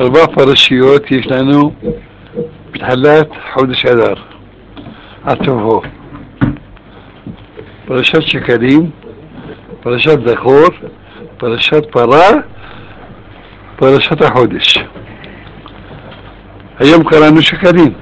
4 פרשיות יש לנו בתחילת חודש אדר, עד סופו. פרשת שקלים, פרשת זכור, פרשת פרה, פרשת החודש. היום קראנו שקלים.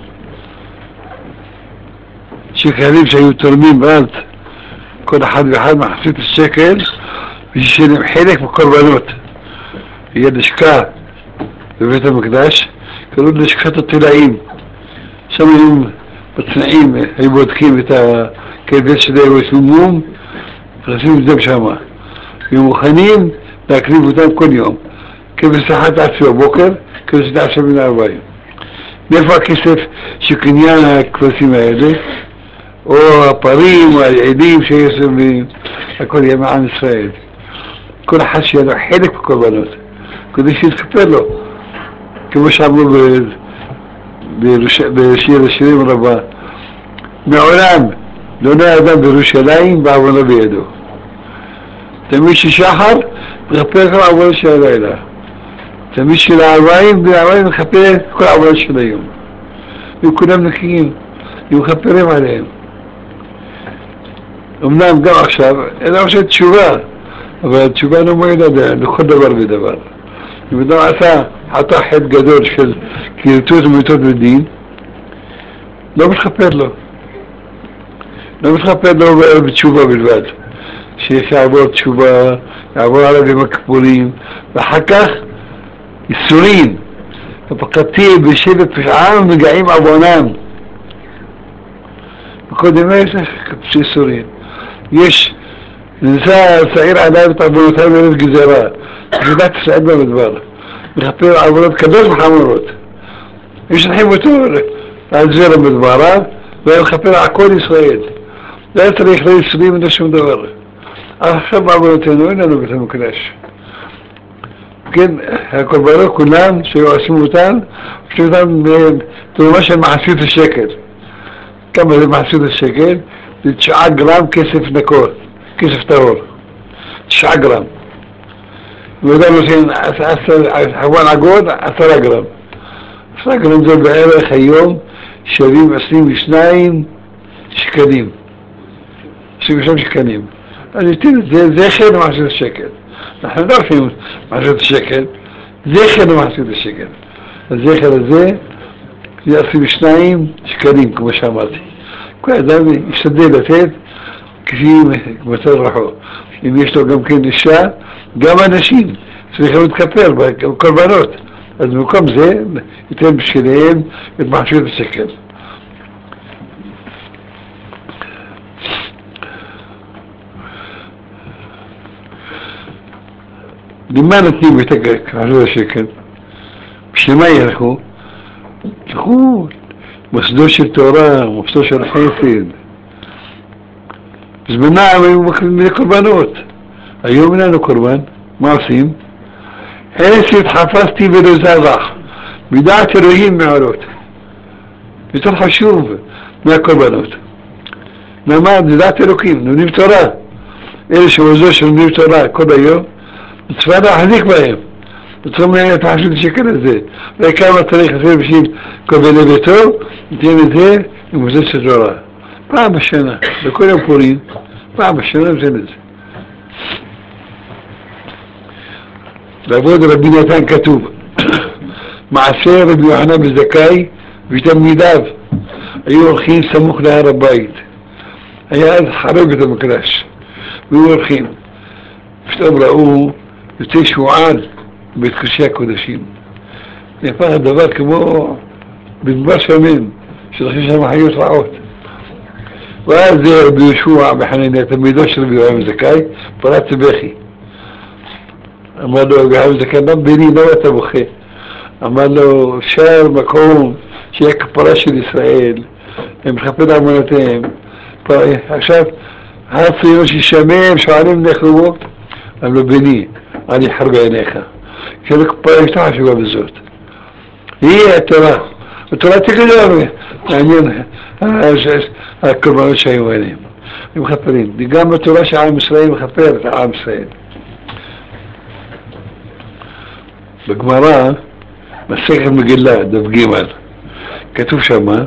שקלים שהיו תורמים ואז כל אחד ואחד מחצית השקל ושישלם חלק בקורבנות. יהיה לשכה בבית המקדש, קראו לשכת התולעים. שם היו בצנעים, היו בודקים את הכבש שלהם ושמום, וחשים את זה שם. היו מוכנים להקריב אותם כל יום. כבש אחד עד בבוקר, כבש עד מן הערביים. מאיפה הכסף של קניין הכבשים האלה? או הפרים, או העדים שיש להם, הכל יהיה מעם ישראל. כל אחד שיהיה לו חלק בקורבנות, כדי שיתכפר לו. כמו שאמרו בשיר השירים רבה, מעולם לא נהיה אדם בירושלים בעוונו בידו. תמיד ששחר מכפר כל העוונות של הלילה. תמיד של הערביים מכפר כל העוונות של היום. וכולם נקיים, ומכפרים עליהם. אמנם גם עכשיו, אין עכשיו תשובה, אבל התשובה לא מועילה לכל דבר ודבר. אם אדם עשה חטא חטא גדול של כריתות ומיתות בדין, לא מתכפר לו. לא מתכפר לו בתשובה בלבד. שיעבור תשובה, יעבור עליו עם הכפורים, ואחר כך ייסורים. ופקדתי בשבט פשעם ומגעים עוונם. וקודם יש ייסורים. יש נמצא צעיר עליו את עוונותיו וארץ גזרה. גזירת ישראל במדבר. מכפר עוונות קדוש וחמורות. משלחים אותו על זרע במדבריו, והם מכפר על כל ישראל. לא צריך ליסורים ולא שום דבר. עכשיו בעוונותינו אין לנו בית המקדש. כן, הקורבנות כולם שעושים אותם, עושים אותם תרומה של מחצית השקל. כמה זה מחצית השקל? זה 9 גרם כסף נקור, כסף טהור. 9 גרם. ואדם עושים חבון עגול, 10 גרם. 10 גרם זה בערך היום שווים 22 שקלים. 22 שקלים. אז ניתן את זה זכר למחצית השקל. אנחנו לא עושים מחצית השקל, זכר למחצית השקל. הזכר הזה זה 22 שקלים, כמו שאמרתי. כל אדם ישתדל לתת כפי מצב רחוק. אם יש לו גם כן אישה, גם אנשים צריכים להתכפר בקורבנות. אז במקום זה ייתן בשבילם את מחצית השקל. למה נתנים את מחצית השקל? בשביל מה ילכו? ילכו מוסדות של תורה, מוסדות של חסד. בזמנם היו מקריבים קורבנות. היום אין לנו קורבן, מה עושים? חסד חפשתי ולא זבח, מדעת אלוהים מעולות. יותר חשוב מהקורבנות. למה? זה דעת אלוקים, לומדים תורה. אלה שמוסדות שלומדים תורה כל היום, מצווה להחזיק בהם. צריכים את מחצית השקל הזה. וכמה צריך לעשות בשביל קורבני ביתו, ניתן את זה עם מוסדות של תורה. פעם בשנה, בכל יום פורים, פעם בשנה ניתן את זה. בעבוד רבי נתן כתוב, מעשה רבי יוחנן בן זכאי ותלמידיו היו הולכים סמוך להר הבית. היה אז חרב בית המקדש, והיו הולכים. פתאום ראו יוצא שועל בית קודשי הקודשים. נהפך הדבר כמו במדבר שמן, שלכם שם חיות רעות. ואז רבי יהושע בחנניה, תלמידו של רבי יוחנן בן זכאי, פרץ בכי. אמר לו רבי יוחנן בן זכאי, מה בני, למה אתה בוכה? אמר לו, אפשר מקום שיהיה כפרה של ישראל, הם מכפר עוונותיהם. עכשיו, הציון שישמם, שועלים נחרבו. אמר לו, בני, אל יחר בעיניך. כאילו כפרה יותר חשובה בזאת. היא התורה. התורה תגיד לנו, מעניין הקורבנות שהיו עליהם. הם מכפרים. גם בתורה שעם ישראל מכפר את עם ישראל. בגמרא מסכת מגילה, דף ג', כתוב שמה,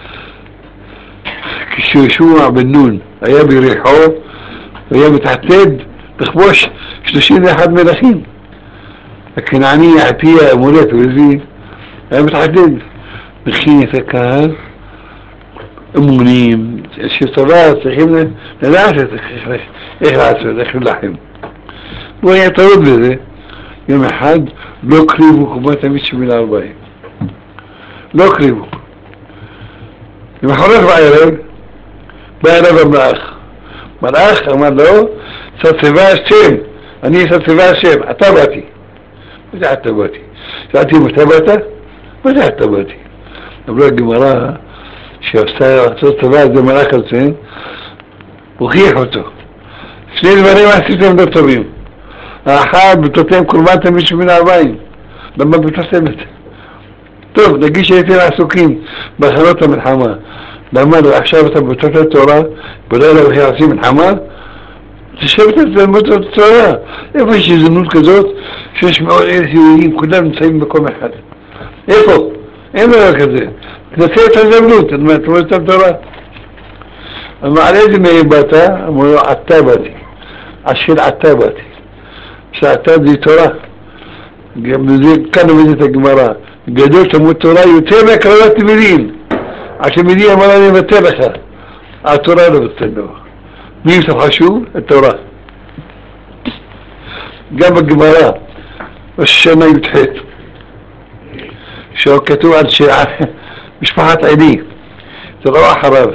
כשישוע בן נון היה ביריחו, והיה מתעתד לכבוש 31 מלכים. הכנעני, עטיה, המולט וזה, היה מתעתד. מכין את הקהל, אמונים, שתורה צריכים לדעת איך לעשות, איך ללחם. הוא היה טעות בזה. יום אחד לא קריבו כמו תמיד 40. לא קריבו. למחרת בערב, בא אליו המלאך. מלאך אמר לו, צבא השם, אני צבא השם, אתה באתי. מתי אתה באתי? שאלתי אם אתה באת? מתי אתה באתי? אמרו הגמרא שעושה לעשות צבא זה מלאך הזה, הוכיח אותו. שני דברים עשיתם לא טובים. האחד, בתותם קורבן תמיד 40. למה בתוסמת? טוב, נגיד שהייתם עסוקים בהכנות המלחמה. למה עכשיו אתה בתוסמת תורה, בלילה וכי עושים מלחמה? תשבת ללמוד את התורה. איפה יש הזדמנות כזאת שיש 100,000 יהודים, כולם נמצאים במקום אחד? איפה? אין דבר כזה. תנצל את ההזדמנות, אתה לומד את התורה. אמר, על איזה מאיר באת? אמרו לו, עתה באתי. אשר עתה באתי. שעתה זה תורה. גם זה כאן עומדת הגמרא. גדול תלמוד תורה יותר מהקרבת תלמידים. התלמידים אמר אני אבטל לך. התורה לא בטל לו. מי זה חשוב? התורה. גם בגמרא, בשנה י"ח, שכתוב על משפחת עלי, זה לא אחריו.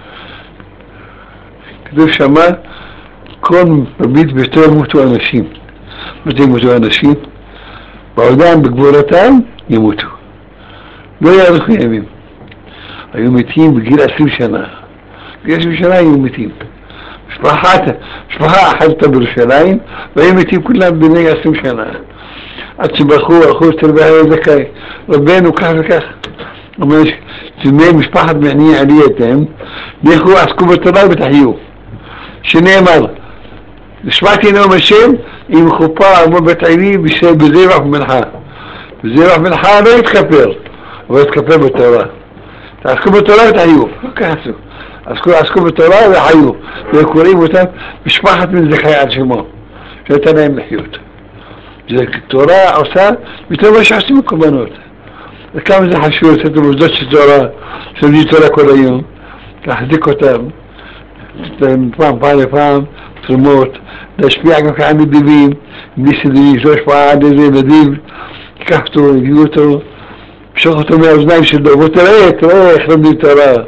כתוב שמה, כל מביט ביתו ימותו אנשים. מתי ימותו אנשים? בעודם בגבורתם ימותו. לא יאריכו ימים. היו מתים בגיל 20 שנה. בגיל 20 שנה היו מתים. משפחה אחת בירושלים, והיו מתים כולם בני 20 שנה. עד שבחרו, אחוז תרבי היה זכאי. רבנו כך וכך. אומר, תלמי משפחת מעני עלייתם, לכו עסקו בתורה ותחיו. שנאמר, נשמעתי נאום השם עם חופה עמו בית עלי בזבח ומנחה. בזבח ומנחה לא יתכפר, אבל יתכפר בתורה. תעסקו בתורה ותחיו. לא כעסו. עסקו בתורה וחיו. וקוראים אותם משפחת בן זכאי על שמו. שנתן להם לחיות. זה תורה עושה, מתוך מה שעושים קורבנות. וכמה זה חשוב לעשות למוסדות של תורה, שלומדים תורה כל היום, להחזיק אותם, פעם לפעם, תרומות, להשפיע גם כעם נדיבים, בלי סדרים, לא השפעה עד איזה נדיב, ייקח אותו, יביאו אותו, משוך אותו מהאוזניים שלו, בוא תראה איך לומדים תורה,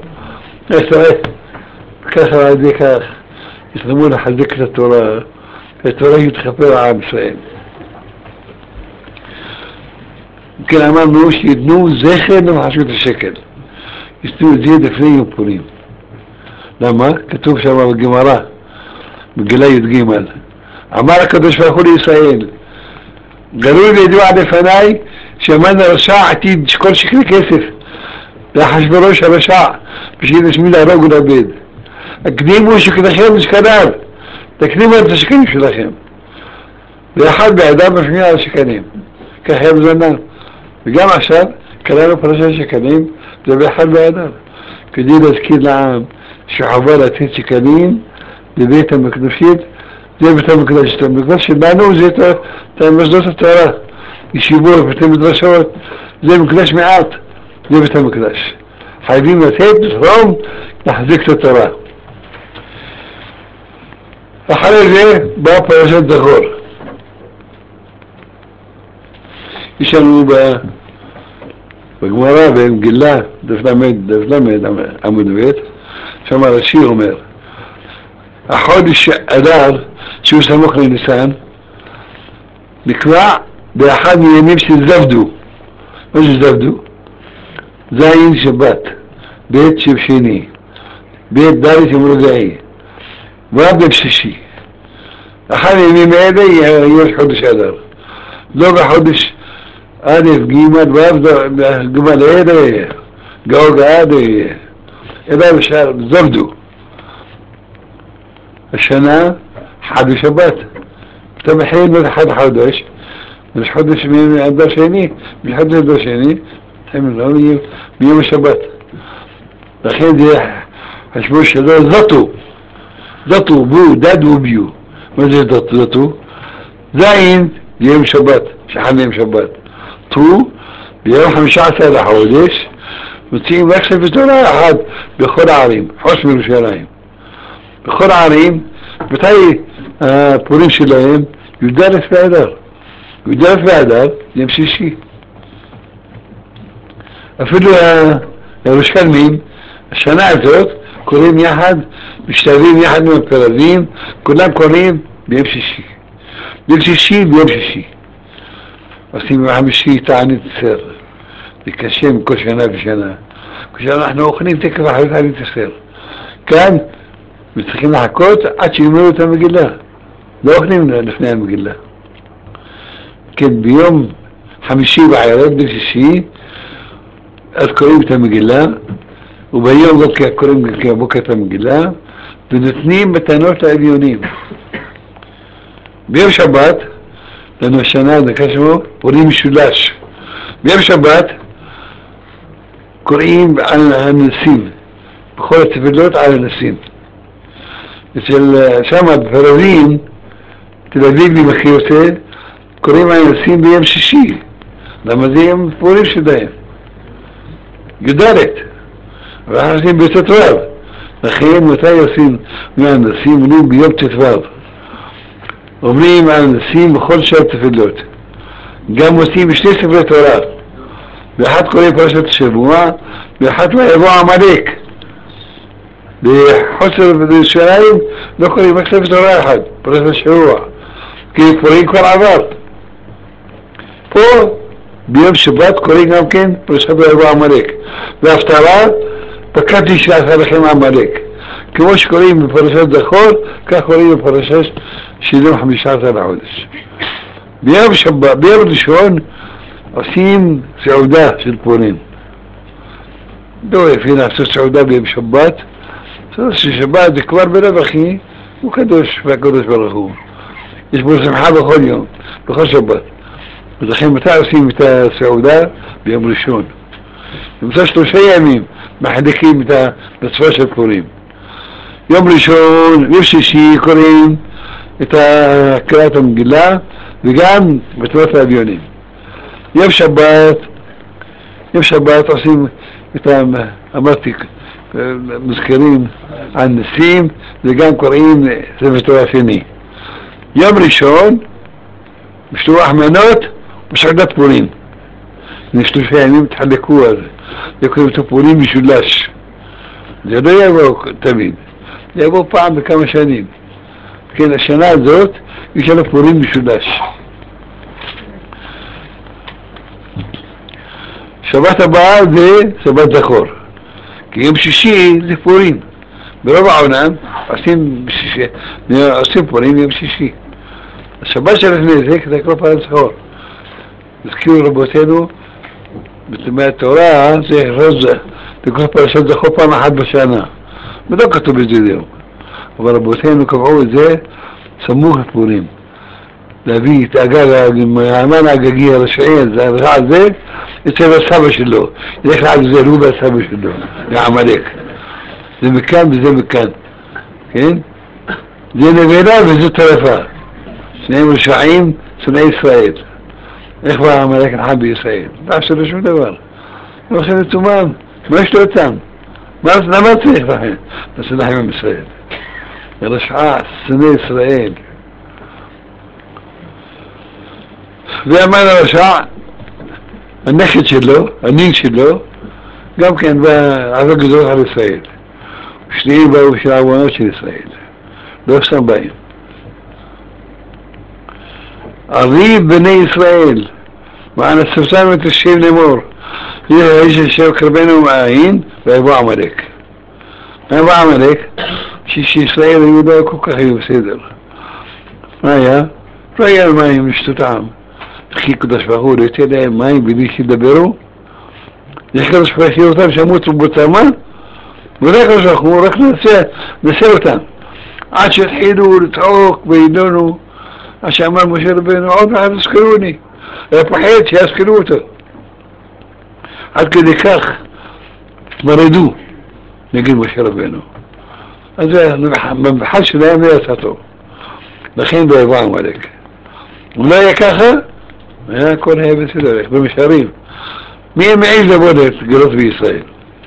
ככה עד זה כך, יתרמו לחזק את התורה, התורה יתכפר על עם ישראל. כן, אמרנו שיתנו זכר למחשבות השקל. יתנו את זה לפני יום פורים. למה? כתוב שם בגמרא, בגילה י"ג. אמר הקדוש ברוך הוא לישראל, גלוי וידוע לפניי שאמן הרשע עתיד כל שקל כסף. לאחשוורוש הרשע, בשביל לשמי להרוג ולאבד. הקדימו שקלכם משקליו, תקדימו את השקלים שלכם. ואחד בידיו בשמיע על השקלים. כך היה בזמן. וגם עכשיו קראנו פרשת שקלים, זה באחד בידיו, כדי להזכיר לעם שחובה לתת שקלים בבית המקדשית, זה בית המקדש. את המקדש שלנו זה את מוסדות התורה, ישיבות, בית המדרשות, זה מקדש מעט, זה בית המקדש. חייבים לתת לתרום להחזיק את התורה. אחרי זה באה פרשת זכור. יש לנו בגמרא במגילה, דף למד עמוד ב', שם הרש"י אומר, החודש אדר, שהוא סמוך לניסן, נקבע באחד מימים של זבדו. מה זה זבדו? זין שבת, בית שני, בית דלת יום רביעי, ו' שישי. אחד הימים האלה יהיה חודש אדר. לא בחודש א', ג', ו', גמל אלה, גאוג עד, אלא בשאר, זבדו. השנה, חד ושבת. אתה מכין לו אחד חודש, مش חודש מהדור שני, מחודש לדור שני, לא מיום השבת. לכן זה חשבו שלא זאתו, בו, דד וביו. מה זה זאתו? זין ביום שבת, שחל ליום שבת. טו, ביום 15 לחודש, מוציאים רק ספר תורה אחד בכל הערים, חוץ מירושלים. בכל הערים, מתי הפורים שלהם? י"א באדר. י"א באדר, יום שישי. אפילו הירושלמים, השנה הזאת, קוראים יחד, משתלבים יחד עם הפרזים, כולם קוראים ביום שישי. ביום שישי ביום שישי. עושים בחמישי תענית אסתר. זה קשה מכל שנה ושנה. כשאנחנו אוכלים תקף אחרי תענית אסתר. כאן, וצריכים לחכות עד שיגמרו את המגילה. לא אוכלים לפני המגילה. כן, ביום חמישי בערב, ביום שישי, אז קוראים את המגילה, וביום קוראים בבוקר את המגילה, ונותנים מתנות לאביונים. ביום שבת, לנו השנה, דקה שמו, פורים משולש. ביום שבת, קוראים על הנסים, בכל התפילות על הנסים. אצל שם בפרזים, תל אביב מכיר יותר, קוראים על הנסים ביום שישי. למה זה יום פורים שלהם? יודעת. ואנחנו עושים בט"ו. לכן מתי עושים מהננסים? אומרים ביום ט"ו. אומרים על הנסים בכל שעות תפילות. גם עושים בשני ספרי תורה. באחד קוראים פרשת השבוע, באחד לא יבוא עמלק. בחוסר בירושלים לא קוראים רק ספר תורה אחד, פרשת השבוע. כי קוראים כבר עבר. פה ביום שבת קוראים גם כן פרשת לא יבוא עמלק. בהפטרה פקדתי שעשה לכם עמלק. כמו שקוראים בפרשת זכור, כך קוראים בפרשת שידור 15 לחודש. ביום ראשון עושים סעודה של פורים. לא יפה לעשות סעודה ביום שבת. שבת זה כבר ברווחי, הוא קדוש והקדוש ברוך הוא. יש בו שמחה בכל יום, בכל שבת. ולכן מתי עושים את הסעודה? ביום ראשון. במצב 3 ימים מחלקים את המצווה של פורים. יום ראשון, יום שישי קוראים את קריאת המגילה וגם בתורת האביונים. יום שבת עושים את אמרתי, מזכירים על נסים וגם קוראים ספר תורה שני. יום ראשון משלוח מנות וסעודת פורים. 3 ימים תחלקו על זה. וקוראים את הפורים משולש. זה לא יבוא תמיד. זה יבוא פעם בכמה שנים. כן, השנה הזאת יש לנו פורים משולש. שבת הבאה זה שבת זכור. כי יום שישי זה פורים. ברוב העולם עושים פורים יום שישי. השבת שלפני זה כדי לקרוא פרשת זכור. הזכירו רבותינו מהתורה זה לקרוא פרשת זכור פעם אחת בשנה. ולא כתוב בזה יום. אבל רבותינו קבעו את זה סמוך לפורים. להביא את האמן האגגי הרשעי הזה אצל הסבא שלו. ילך לעד זה, הוא והסבא שלו, לעמלק. זה מכאן וזה מכאן. כן? זה נבלה וזה טרפה. שניהם רשעים, שונאי ישראל. איך בא העמלק נחם בישראל? לא עשו לו שום דבר. לא עשו לתומם. מה יש לו אותם? למה צריך לכם? נעשה לכם עם ישראל. רשעה, שונאי ישראל. ואמר הרשע, הנכד שלו, הנין שלו, גם כן בעבר גדול על ישראל. שניהם באו של העוונות של ישראל. לא סתם באים. אבי בני ישראל, מען הסרטן ותשב לאמור, יש אשר קרבנו מהעין, ויבוא עמלק. ויבוא עמלק, שישראל היהודה כל כך היו בסדר. מה היה? לא היה על מים לשתותם. וכי קדוש ברוך הוא לא יתן להם מים בלי שידברו? יש קדוש ברוך הוא אותם שמותו בצמא? ורק קדוש ברוך הוא רק ננסה אותם. עד שהתחילו לצעוק וידונו, עד שאמר משה רבנו, עוד מעט תזכרוני. היה פוחד שיזכרו אותו. עד כדי כך התמרדו נגד משה רבנו. אז במבחן שלהם לא יצא טוב. לכן לא יבוא עמלק. אם לא היה ככה, הכל היה בסדר, במשארים. מי מעז לבוא לגלות בישראל?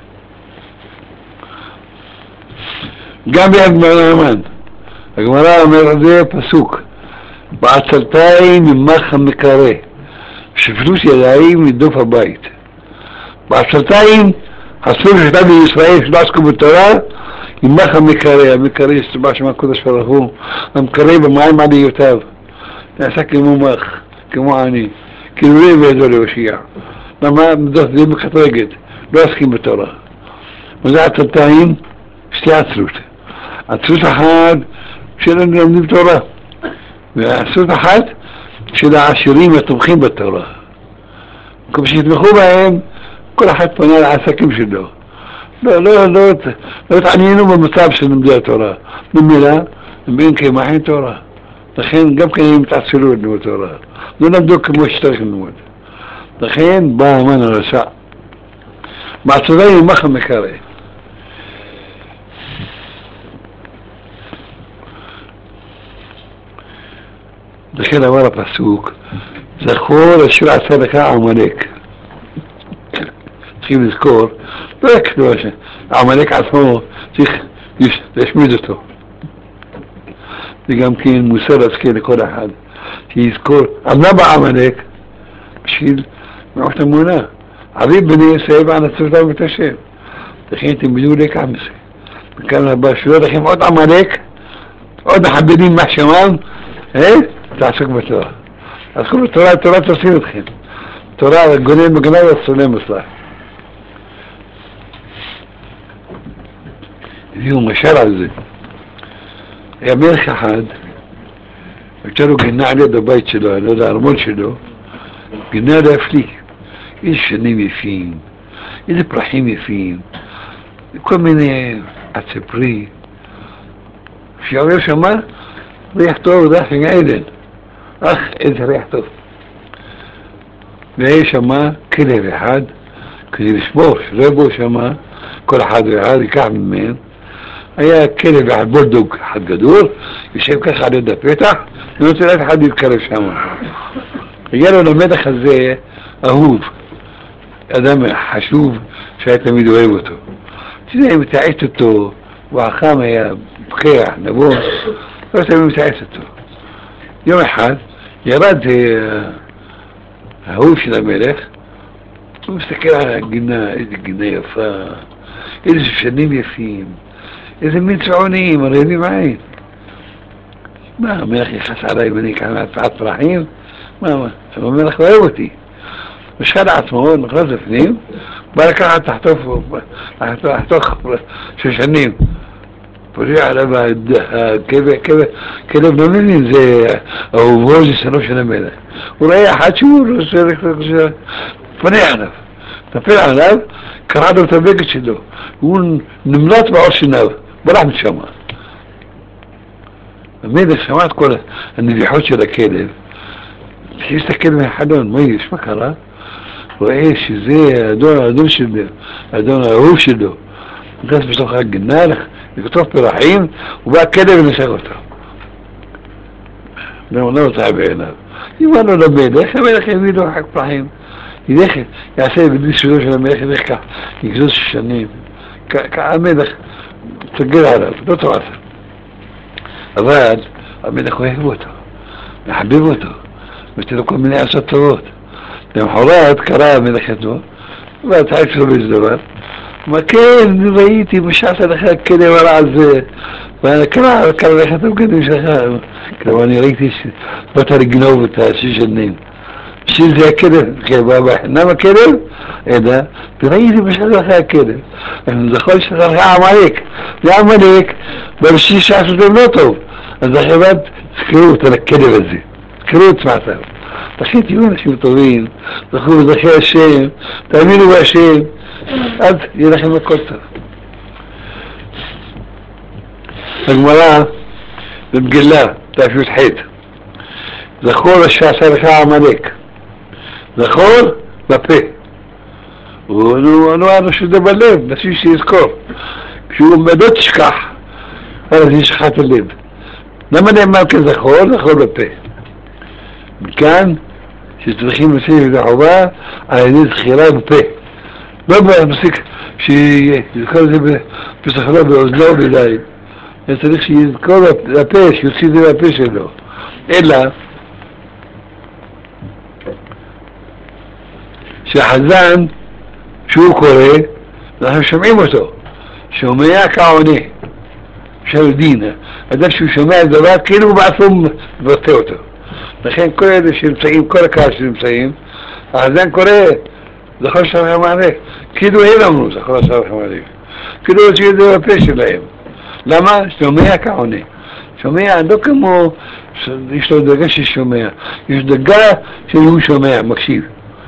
גם ביד נאמן. הגמרא אומרת זה פסוק, בעצלתיים ממך המקרא, שפלוש ידיים מדוף הבית. בעצלתיים אסור שכתב בישראל שלא עסקו בתורה, ממך המקרא. המקרא שבה שמה קודש ברוך הוא, המקרא במים עליותיו, נעשה כמו מח, כמו עני, כאילו לא יבדו להושיע. למה? זה מקטרגת, לא עסקים בתורה. וזה עצלתיים, שתי עצלות. עצלות אחת של לומדים תורה, ועצלות אחת של העשירים התומכים בתורה. כמו שיתמכו בהם, כל אחד פונה לעסקים שלו. לא התעניינו במצב של לומדי התורה. במילה, הם אין כמחין תורה. לכן גם כן הם התעצלו ללמוד תורה. לא למדו כמו שצריך ללמוד. לכן בא המן הרשע. בעצלתיים ממך המקרא. לכן אמר הפסוק, זכור אשר עשה לך עמלק. צריכים לזכור, לא רק עמלק עצמו, צריך להשמיד אותו. זה גם כן מוסר להזכיר לכל אחד, שיזכור, אז מה בעמלק? בשביל מערכת אמונה. עביד בני ישראל וענצותם את השם. לכן תלמדו לקח מזה. וכאן הבא שלא לכם עוד עמלק, עוד מחבדים מה שמם, תעסוק בתורה. תעסקו בתורה, התורה תעשו אתכם. תורה גונן מגנה וצולם מסלח. הביאו משל על זה. היה מלך אחד, הייתה לו גינה על יד הבית שלו, על יד הארמון שלו, גינה להפליא. איזה שנים יפים, איזה פרחים יפים, כל מיני עצי פרי. כשעובר שמה, ריח טוב, ריח של עדן. איזה ריח טוב. והיה שמה כלב אחד, כדי לשמור, שלא יבוא שמה, כל אחד ואחד ייקח ממנו. היה כלב אחד, בולדוג אחד גדול, יושב ככה על יד הפתח, ונוצא לאף אחד להתקרב שמה. הגיע לו למלך הזה אהוב, אדם חשוב שהיה תמיד אוהב אותו. שזה מתעץ אותו, הוא החם היה פקח, נבון, לא תמיד מתעץ אותו. יום אחד ירד האהוב של המלך, הוא מסתכל על הגינה, איזה גינה יפה, איזה שנים יפים, איזה מין צעונים, הרעבים עין. מה, המלך יחס עליי ואני אקח מעט פרחים? מה, המלך אוהב אותי. משחד עצמו, נכנס לפנים, בא לקחת תחתוך שושנים. פושע עליו כלב לא מבין, זה אהובו, זה סנו של המלך. הוא ראה אחד שהוא פונה עליו, תפל עליו, קרע לו את הבגד שלו, הוא נמלט בעור שיניו, ברח משם. המלך שמע את כל הנביחות של הכלב, כשהסתכל מהחלון, מה יש, מה קרה? רואה שזה האדון שלו, האדון האהוב שלו, נכנס בתוך הגינה, לכתוב פרחים, ובא הכלב ונשק אותו. לא רוצה בעיניו. אמר לו למלך, המלך יביא לו חק פרחים. יעשה בדין סודו של המלך, ילך כך, יגזוז שנים. המלך תגל עליו, לא תורס. אבל המלך אוהב אותו, מחבב אותו, ותן לו כל מיני עשות טובות. למחרת קרא המלך אתו, והתעץ לו באיזה דבר. מה כן, ראיתי, משעת לך כלב הרע הזה, וקרא לך את הבגדים שלך. כלומר, אני ראיתי שבאת לגנוב את השנים. בשביל זה הכלב, בחינם הכלב, אלא, וראיתי משעת לך הכלב. אני זוכר שלך עמלק, זה עמלק, בשביל שעשותם לא טוב. אז החברת, זכרו את הכלב הזה, זכרו את מעשיו. לכן תהיו אנשים טובים, זכרו בזכי השם, תאמינו בהשם, אז יהיה לכם הכל טוב. הגמרא במגילה, ת"ח, זכור שעשה לך עמלק. זכור בפה. הוא אמר שזה בלב, נשים שיזכור. כשהוא לא תשכח, אז ישכח את הלב. למה נאמר כזכור? זכור בפה. מכאן שצריכים לשים את החובה על ידי זכירה בפה. לא במסיק שיזכור את זה בשכרו באוזנו בידיים. צריך שיזכור בפה, שיוציא את זה בפה שלו. אלא שהחזן, שהוא קורא, אנחנו שומעים אותו. שומע כעונה. אפשר דין. אדם שהוא שומע את דבר, כאילו הוא בעצמו מבטא אותו. לכן כל אלה שנמצאים, כל הקהל שנמצאים, החזן קורא, זכור שלכם עליך. כאילו הם אמרו, זכור שלכם עליך. כאילו הוציאו את זה בפה שלהם. למה? שומע כעונה. שומע, לא כמו, יש לו דרגה ששומע. יש דרגה שהוא שומע, מקשיב.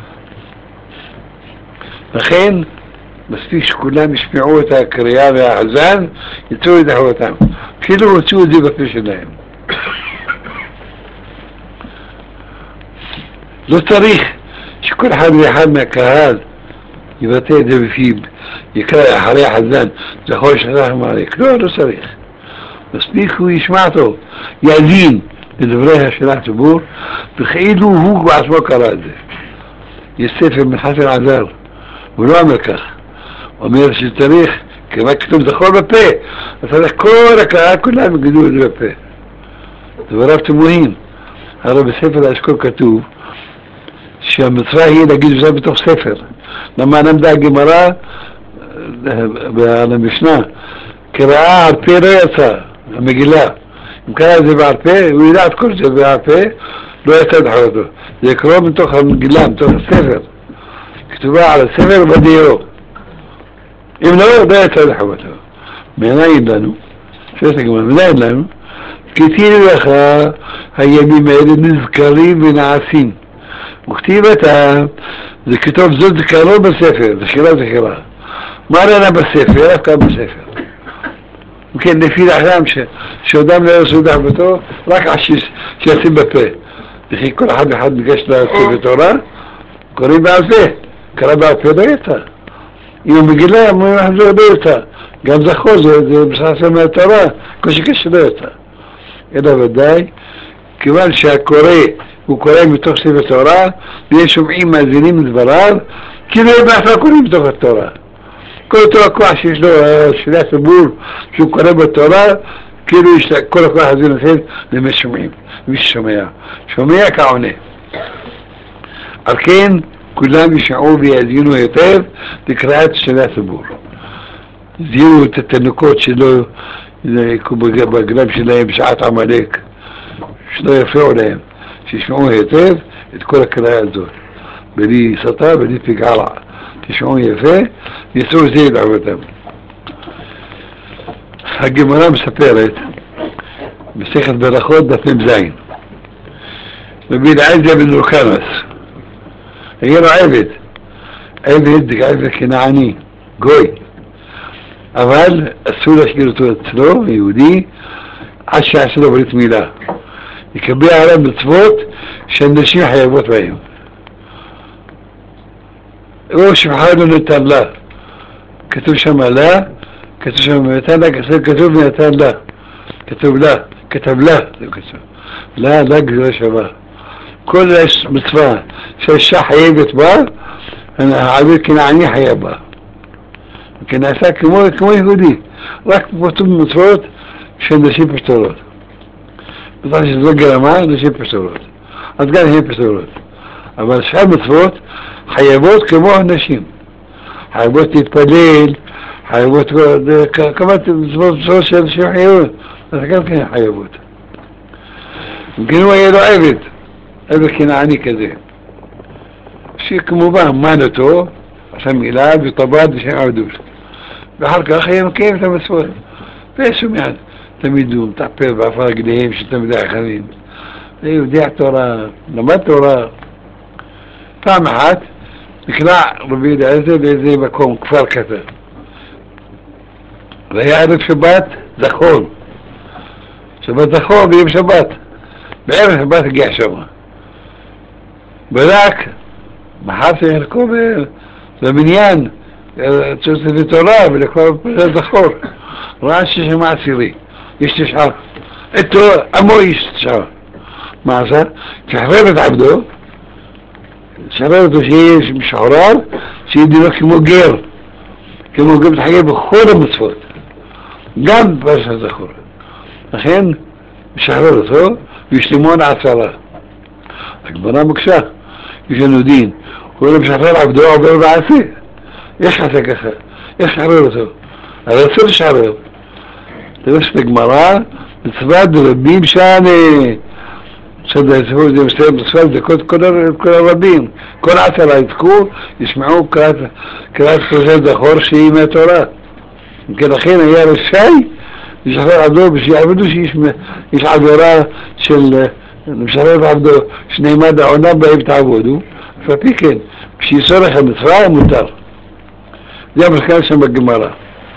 לכן, מספיק שכולם ישמעו את הקריאה והחזן, יצאו לדחותם. כאילו הוציאו את זה בפה שלהם. לא צריך שכל אחד ואחד מהקהל יבטא את זה בפיו, יקרא אחרי החזן, זכור שלכם עליך. לא צריך. מספיק הוא ישמע טוב, יאזין לדברי של הציבור, וכאילו הוא בעצמו קרא את זה. יש ספר מחסר עזר, הוא לא אומר כך. הוא אומר שצריך, כמה כתוב זכור בפה, אז צריך כל הקהל, כולם יגידו את זה בפה. דבריו תמוהים. הרי בספר האשכול כתוב שהמצווה היא להגיד את זה בתוך ספר. למה למדה הגמרא במשנה, קראה על פה לא יצא, המגילה. אם קרא את זה בעל פה, הוא ידע את כל זה בעל פה, לא יצא דחו אותו. זה קרוא מתוך המגילה, מתוך הספר. כתובה על הספר בדיו. אם לא יצא דחו אותו. מנין לנו? שאת הגמרא, מנין לנו? כי תראו לך הימים האלה נזכרים ונעשים. וכתיבתה, זה כתוב זאת זכרו בספר, זכירה. מה ראה בספר? אף כאן בספר. וכן, לפי דעתם שאדם לא יעשו דחבתו, רק שישים בפה. וכי כל אחד ואחד ניגש לספר תורה, קוראים בעל פה. קרא בעל פה לא יצא. אם הוא מגילה, אומרים לך זה לא יצא. גם זכור, זה בספר מהתורה, כל שקש לא יצא. אלא ודאי, כיוון שהקורא הוא קורא מתוך ספר תורה, ויש שומעים מאזינים לדבריו, כאילו הם בעצמם קוראים מתוך התורה. כל אותו הכוח שיש לו, שלי הציבור, שהוא קורא בתורה, כאילו יש כל הכוח הזה נותן למי שומעים, מי ששומע. שומע כעונה. על כן, כולם ישמעו ויאזינו היטב לקריאת שלי הציבור. זיהו את התינוקות שלו, בגרם שלהם בשעת עמלק, שלא יפריעו להם. שישמעו היטב את כל הקריאה הזאת. בלי סתה, בלי פגע רע. תשמעו יפה, יצאו זה לדעבותם. הגמרא מספרת, מסכת ברכות דף מ"ז. רבי אליעזר בן רוקנס, היה לו עבד כנעני, גוי. אבל אסור להשאיר אותו אצלו, יהודי, עד שעשה לו ברית מילה. יקבל עליו מצוות שהנשים חייבות בהם. או שבחר לו נתן לה. כתוב שם לה, כתוב שם נתן לה, כתוב נתן לה. כתוב לה, כתב לה, זה כתוב. לה גזרה שווה. כל מצווה שהאישה חייבת בה, העבד כנעני חייב בה. וכנעשה כמו יהודי. רק כתוב מצוות שהנשים פשטורות. בטח שזה גרמה, נשים פסולות. אז גם הן פסולות. אבל שאר מצוות חייבות כמו הנשים. חייבות להתפלל, חייבות כמה מצוות של נשים חייבות. אז גם כן חייבות. וכן הוא היה לו עבד כנעני כזה. שכמובן מן אותו, עשה מילה וטבעת בשם עבדות. ואחר כך היה מקיים את המצוות. ויש מעט. תמיד הוא מטפל בעפר רגליהם של תלמידי החכמים. זה יודע תורה, למד תורה. פעם אחת נקרא רבי אליעזר באיזה מקום, כפר קטן. והיה ערב שבת זכור. שבת זכור ביום שבת. בערב שבת הגיע שם. בדק, מחר צריך לקרוא במניין, ספר תורה ולקרוא פרשת זכור. רש"י שמע עשירי, יש תשעה, אתו עמו יש תשעה. מה עשה? שחרר את עבדו, שחרר אותו שיהיה משוחרר, שיהיה דינו כמו גר, מתחייב בכל המצוות, גם פרשת זכור. לכן משחרר אותו וישלמו על 10. הגמרא מקשה, יש לנו דין, הוא לא משחרר עבדו עובר ועשה. איך עשה ככה? איך שחרר אותו? הרי אסור לשחרר. תראה בגמרא, מצוות רבים שאני, מצוות דקות כל הרבים, כל 10 יזכו, ישמעו קראת פרשת זכור שהיא מהתורה. לכן היה רשאי לשחרר עבדו ושיעבדו שיש עבירה של משחרר עבדו שנעמד העונה בהם תעבודו, לפי כן, כשיסור לך מצווה מותר. זה המחקר שם בגמרא.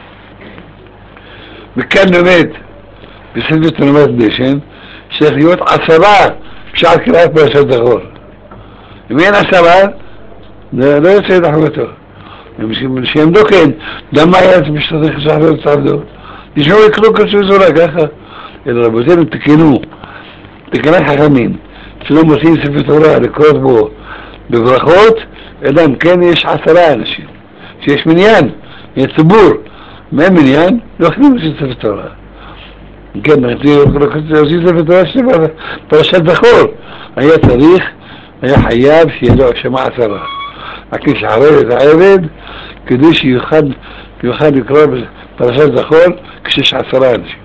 וכאן לומד בספר תרומת דשן צריך להיות 10 בשעת קריאת פרשת זכור. אם אין 10 זה לא יוצא את החלטו. שיעמדו כן, למה היה משתתף לשחרר את עבדו? תשמעו יקרו כסו זורה ככה. אלא רבותינו תקנו, תקנה חכמים שלא מוצאים ספר תורה לקרוא בו בברכות, אלא אם כן יש 10 אנשים שיש מניין, יש ציבור. מה מניין? לא יכולים להוציא ספר תורה. כן, להוציא ספר תורה של פרשת זכור. היה חייב שיהיה לו שמע 10. רק לשחרר את העבד כדי שיוכל לקרוא פרשת זכור כשיש 10 אנשים.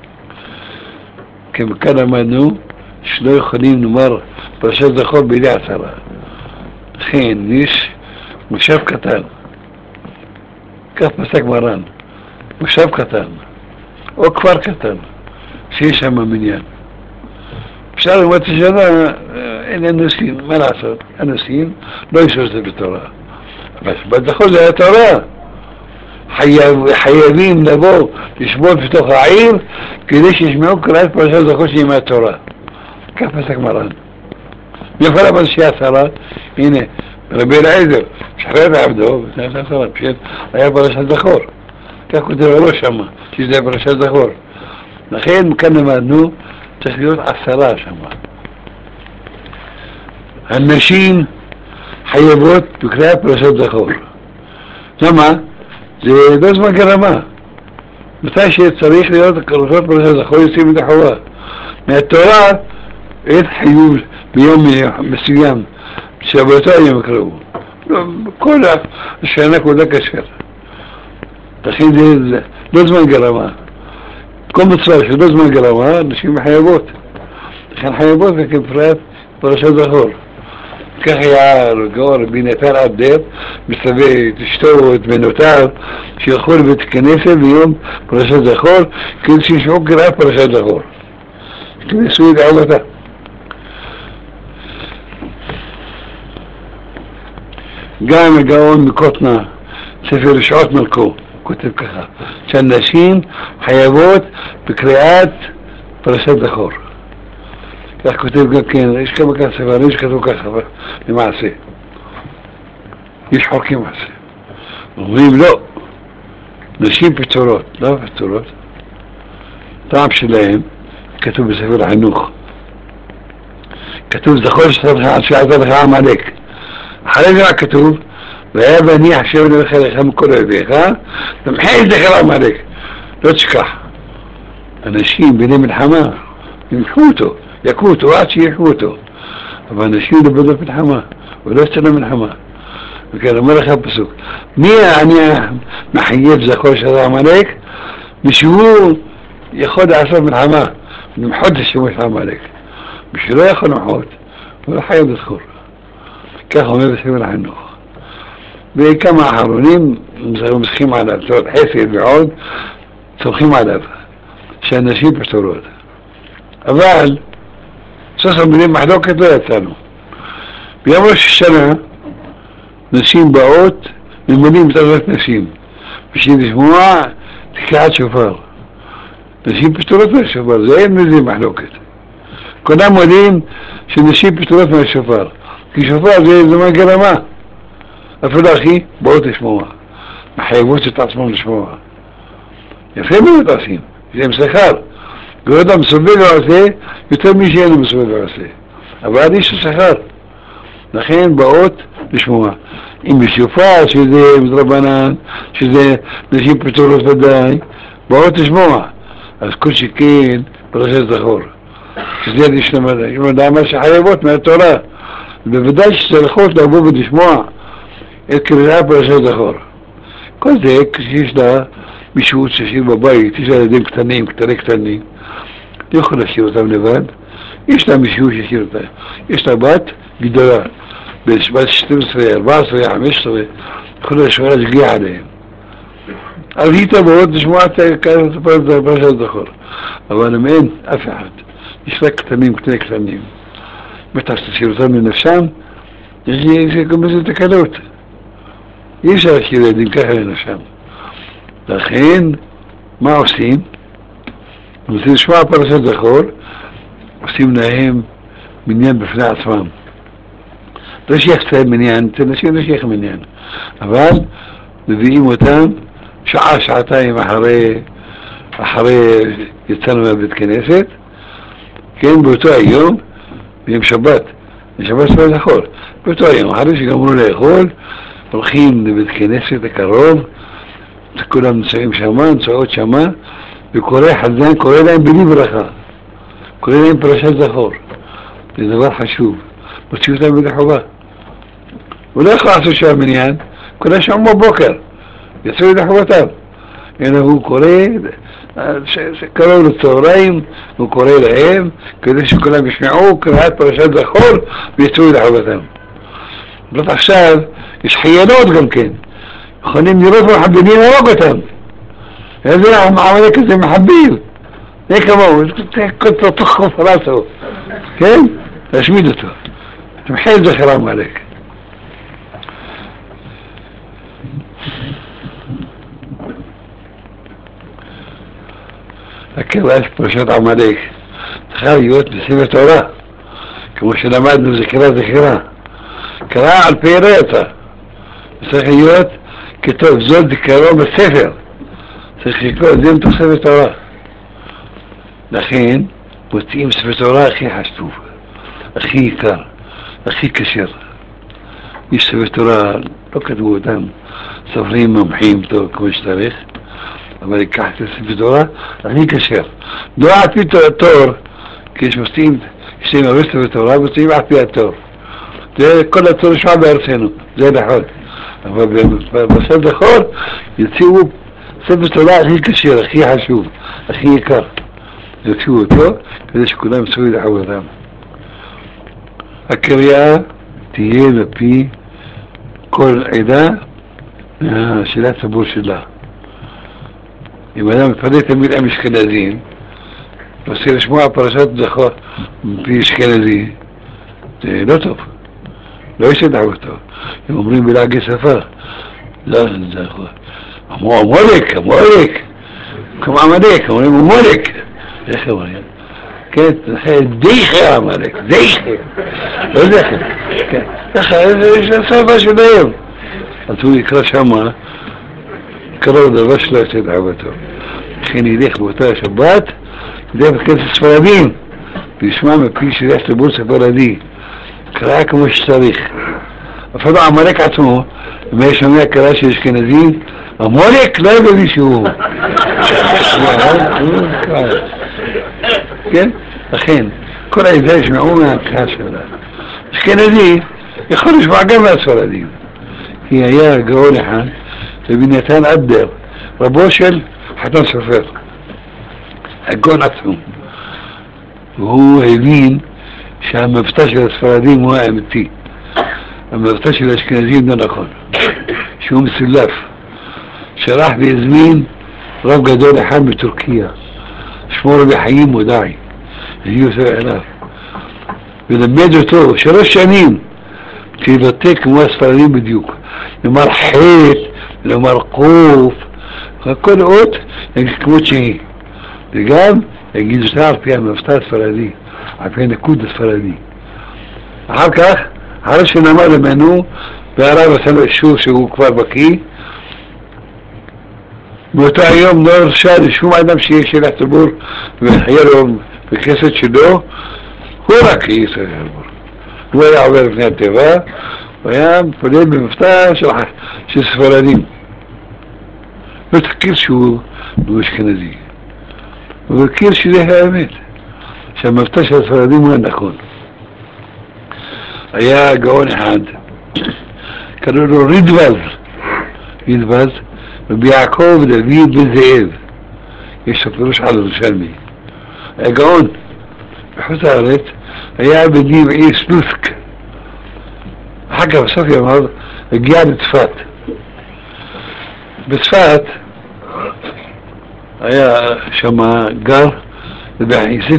כאן למדנו שלא יכולים לומר פרשת זכור בידי 10. לכן יש מושב קטן, כך פסק מרן, מושב קטן או כפר קטן שיש שם מניין. אפשר לומר שנה אין אנוסים, מה לעשות? אנוסים לא ישור זה בתורה, אבל בזכור זה התורה. חייבים לבוא לשבות בתוך העיר כדי שישמעו קריאת פרשת זכור שהיא מהתורה. כך פסק מרן. מי יכול לבוא שיהיה 10? הנה, רבי אליעזר, שחרר עבדו, היה פרשת זכור. כך כותב לו שמה, שזה פרשת זכור. לכן כאן למדנו, צריך להיות 10 שמה. הנשים חייבות בקריאת פרשת זכור. למה? זה לא זמן גרמה. מתי שצריך להיות קריאת פרשת זכור יוצאים את החובה. מהתורה אין חיוב ביום מסוים שבאותו היום יקראו. כל השנה כולה כשר. לכן זה לא זמן גרמה. כל מצווה שלא זמן גרמה, נשים חייבות. לכן חייבות בקריאת פרשת זכור. כך היה רבי נתן עבדר מצווה את אשתו ואת בנותיו שילכו לבית הכנסת ביום פרשת זכור כדי שישמעו קריאת פרשת זכור. כנסו את עבודתה. גם הגאון מקוטנה, ספר שעות מלכו, כותב ככה, שהנשים חייבות בקריאת פרשת זכור. כך כותב גם כן, יש כמה כאן ספרים שכתוב ככה, למעשה. יש חוקים מעשה. אומרים לא, נשים פטורות, לא פטורות. טעם שלהם, כתוב בספר החינוך. כתוב זכור שעשה לך עמלק. אחרי זה רק כתוב, והיה ואני חשב לך מכל אוהביך, תמחה את זכר עמלק. לא תשכח. אנשים בני מלחמה, ימחו אותו. יכו אותו עד שיחו אותו, אבל אנשים לא בדו מלחמה ולא יצאנו מלחמה. וכן אומר לך הפסוק, מי אני מחייב זכור של עמלק? משהוא יכול לעשות מלחמה למחות לשימוש עמלק, משהוא לא יכול למחות הוא לא חייב לזכור. כך אומר בספר החינוך. וכמה אחרונים מסכים עליו, חסד ועוד צורכים עליו שאנשים פטורות. אבל סוס המילים מחלוקת לא יצאנו. ביום ראש השנה נשים באות ממנים את עזרת נשים בשביל לשמוע תקיעת שופר. נשים פטורות מהשופר, זה אין מזה מחלוקת. כולם יודעים שנשים פטורות מהשופר. כי שופר זה זמן גרמה. אפילו אחי, בואו תשמוע. מחייבות את עצמם לשמוע. יפה מאוד עושים, זה עם שכר. ואדם מסובב ועושה, יותר מי שאין מסובב ועושה. אבל יש שכר. לכן באות לשמוע. אם בשופר, שזה מדרבנן, שזה נשים פטורות ודאי, באות לשמוע. אז כל שכן פרשת זכור. שזה יש מה שחייבות מהתורה. בוודאי שצריכות לבוא ולשמוע את קריאה פרשת זכור. כל זה כשיש לה מישהו ששיר בבית, יש לה ילדים קטנים, לא יכול לשיר אותם לבד, יש לה מישהו ששיר אותם, יש לה בת גדולה, בת 12, 14, 15, יכול להשגיח עליהם. אז היא תבוא לשמוע את פרשת זכור, אבל אם אין אף אחד, יש רק קטנים, בטח שתשאיר אותם לנפשם, יש גם איזה תקלות. אי אפשר להשאיר ילדים ככה לנפשם. לכן, מה עושים? רוצים לשמוע פרשת זכור, עושים להם מניין בפני עצמם. לא שייך צהל מניין, תנסים לא שייך מניין. אבל מביאים אותם שעה, שעתיים אחרי יצאנו מהבית כנסת, כן, באותו היום, ביום שבת שבת זכור. באותו היום, אחרי שגמרו לאכול, הולכים לבית כנסת הקרוב, כולם נמצאים שמה, נמצאות שמה, וקורא חזן, קורא להם בלי ברכה, קורא להם פרשת זכור. זה דבר חשוב, מוציא אותם בלי חובה. הוא לא יכול לעשות שם מניין, כולם שם בבוקר, יצאו ידי חובתם. אלא הוא קורא, קרוב לצהריים, הוא קורא להם, כדי שכולם ישמעו קריאת פרשת זכור, ויצאו ידי חובתם. אבל עכשיו, יש חיילות גם כן, יכולים לראות מחבלים להרוג אותם. איזה עמלק כזה מחביב, זה כמוהו, זה תחכו פרסו, כן? להשמיד אותו. תמחי את זכר עמלק. הקריאה של פרשת עמלק צריכה להיות בספר תורה, כמו שלמדנו זכירה. קרא על פי רצה, צריך להיות כתוב, זאת זכרו בספר, צריך לקרוא את זה עם ספר תורה. לכן מוצאים ספר תורה הכי חשוב, הכי יקר, הכי קשר. יש ספר תורה, לא כתבו אותם סופרים מומחים טוב כמו שצריך, אבל ייקח את ספר תורה הכי קשר. לא על פי תור, כי יש מוצאים, יש להם הרבה ספר תורה, מוצאים על פי התור. זה כל התור נשמע בארצנו, זה נכון. אבל בספר זכור יוציאו ספר תורה הכי קשר, הכי חשוב, הכי יקר. יוציאו אותו כדי שכולם יצאו ידי חובתם. הקריאה תהיה בפי כל עדה של הציבור שלה. אם אדם מתפלל תמיד עם אשכנזים, רוצה לשמוע פרשת זכור מפי אשכנזי, זה לא טוב, לא יסדר אותו. הם אומרים בלעגי שפה, לא זכור. המולק, כמו עמלק, אומרים המולק. איך אומרים? כן, דיחר עמלק, דיחר, לא זכר. ככה, יש השפה שלהם. אז הוא יקרא שמה, קרוב דבר שלא יסדר אותו. לכן ילך באותה השבת, ילך בכנסת ספרדים, וישמע מפי שיש ציבור ספרדי. קרא כמו שצריך. אפילו עמלק עצמו, אם היה שומע קרא של אשכנזים, המולק לא ידע מישהו. כן? לכן, כל העדה ישמעו מהקרא שלה. אשכנזי יכול לשמוע גם מהספרדים. כי היה גאון אחד, רבי נתן אדר, רבו של חתן סופר, הגאון עצמו. והוא הבין שהמבטא של הספרדים הוא האמיתי. המבטא של האשכנזים לא נכון, שהוא מסולף. שלח והזמין רב גדול אחד מטורקיה, שמו רבי חיים מודעי, הגיעו אליו, ולמד אותו 3 שנים, שיבטא כמו הספרדים בדיוק, לומר חטא, לומר קוף, כל אות יגיד כמות שהיא, וגם יגיד אותה על פי המבטא הספרדי, על פי הנקוד הספרדי. אחר כך אחרי שנאמר ממנו והרב עשה לו אישור שהוא כבר בקיא, באותו היום לא הרשה לשום אדם שיהיה שליח ציבור ויחיה לו בכנסת שלו, הוא רק יהיה שליח ציבור. הוא היה עובר לפני הטבע, הוא היה מתפלל במבטא של ספרדים. לא תכיר שהוא אשכנזי. הוא הכיר שזה האמת, שהמבטא של הספרדים הוא הנכון. היה גאון אחד, קראו לו רידב"ז, רבי יעקב דוד בן זאב, יש לו פירוש על ירושלמי. היה גאון. בחוץ לארץ היה בדין בעיר סלוצק. אחר כך בסוף ימיו הגיע לצפת. בצפת היה שם גר יוסף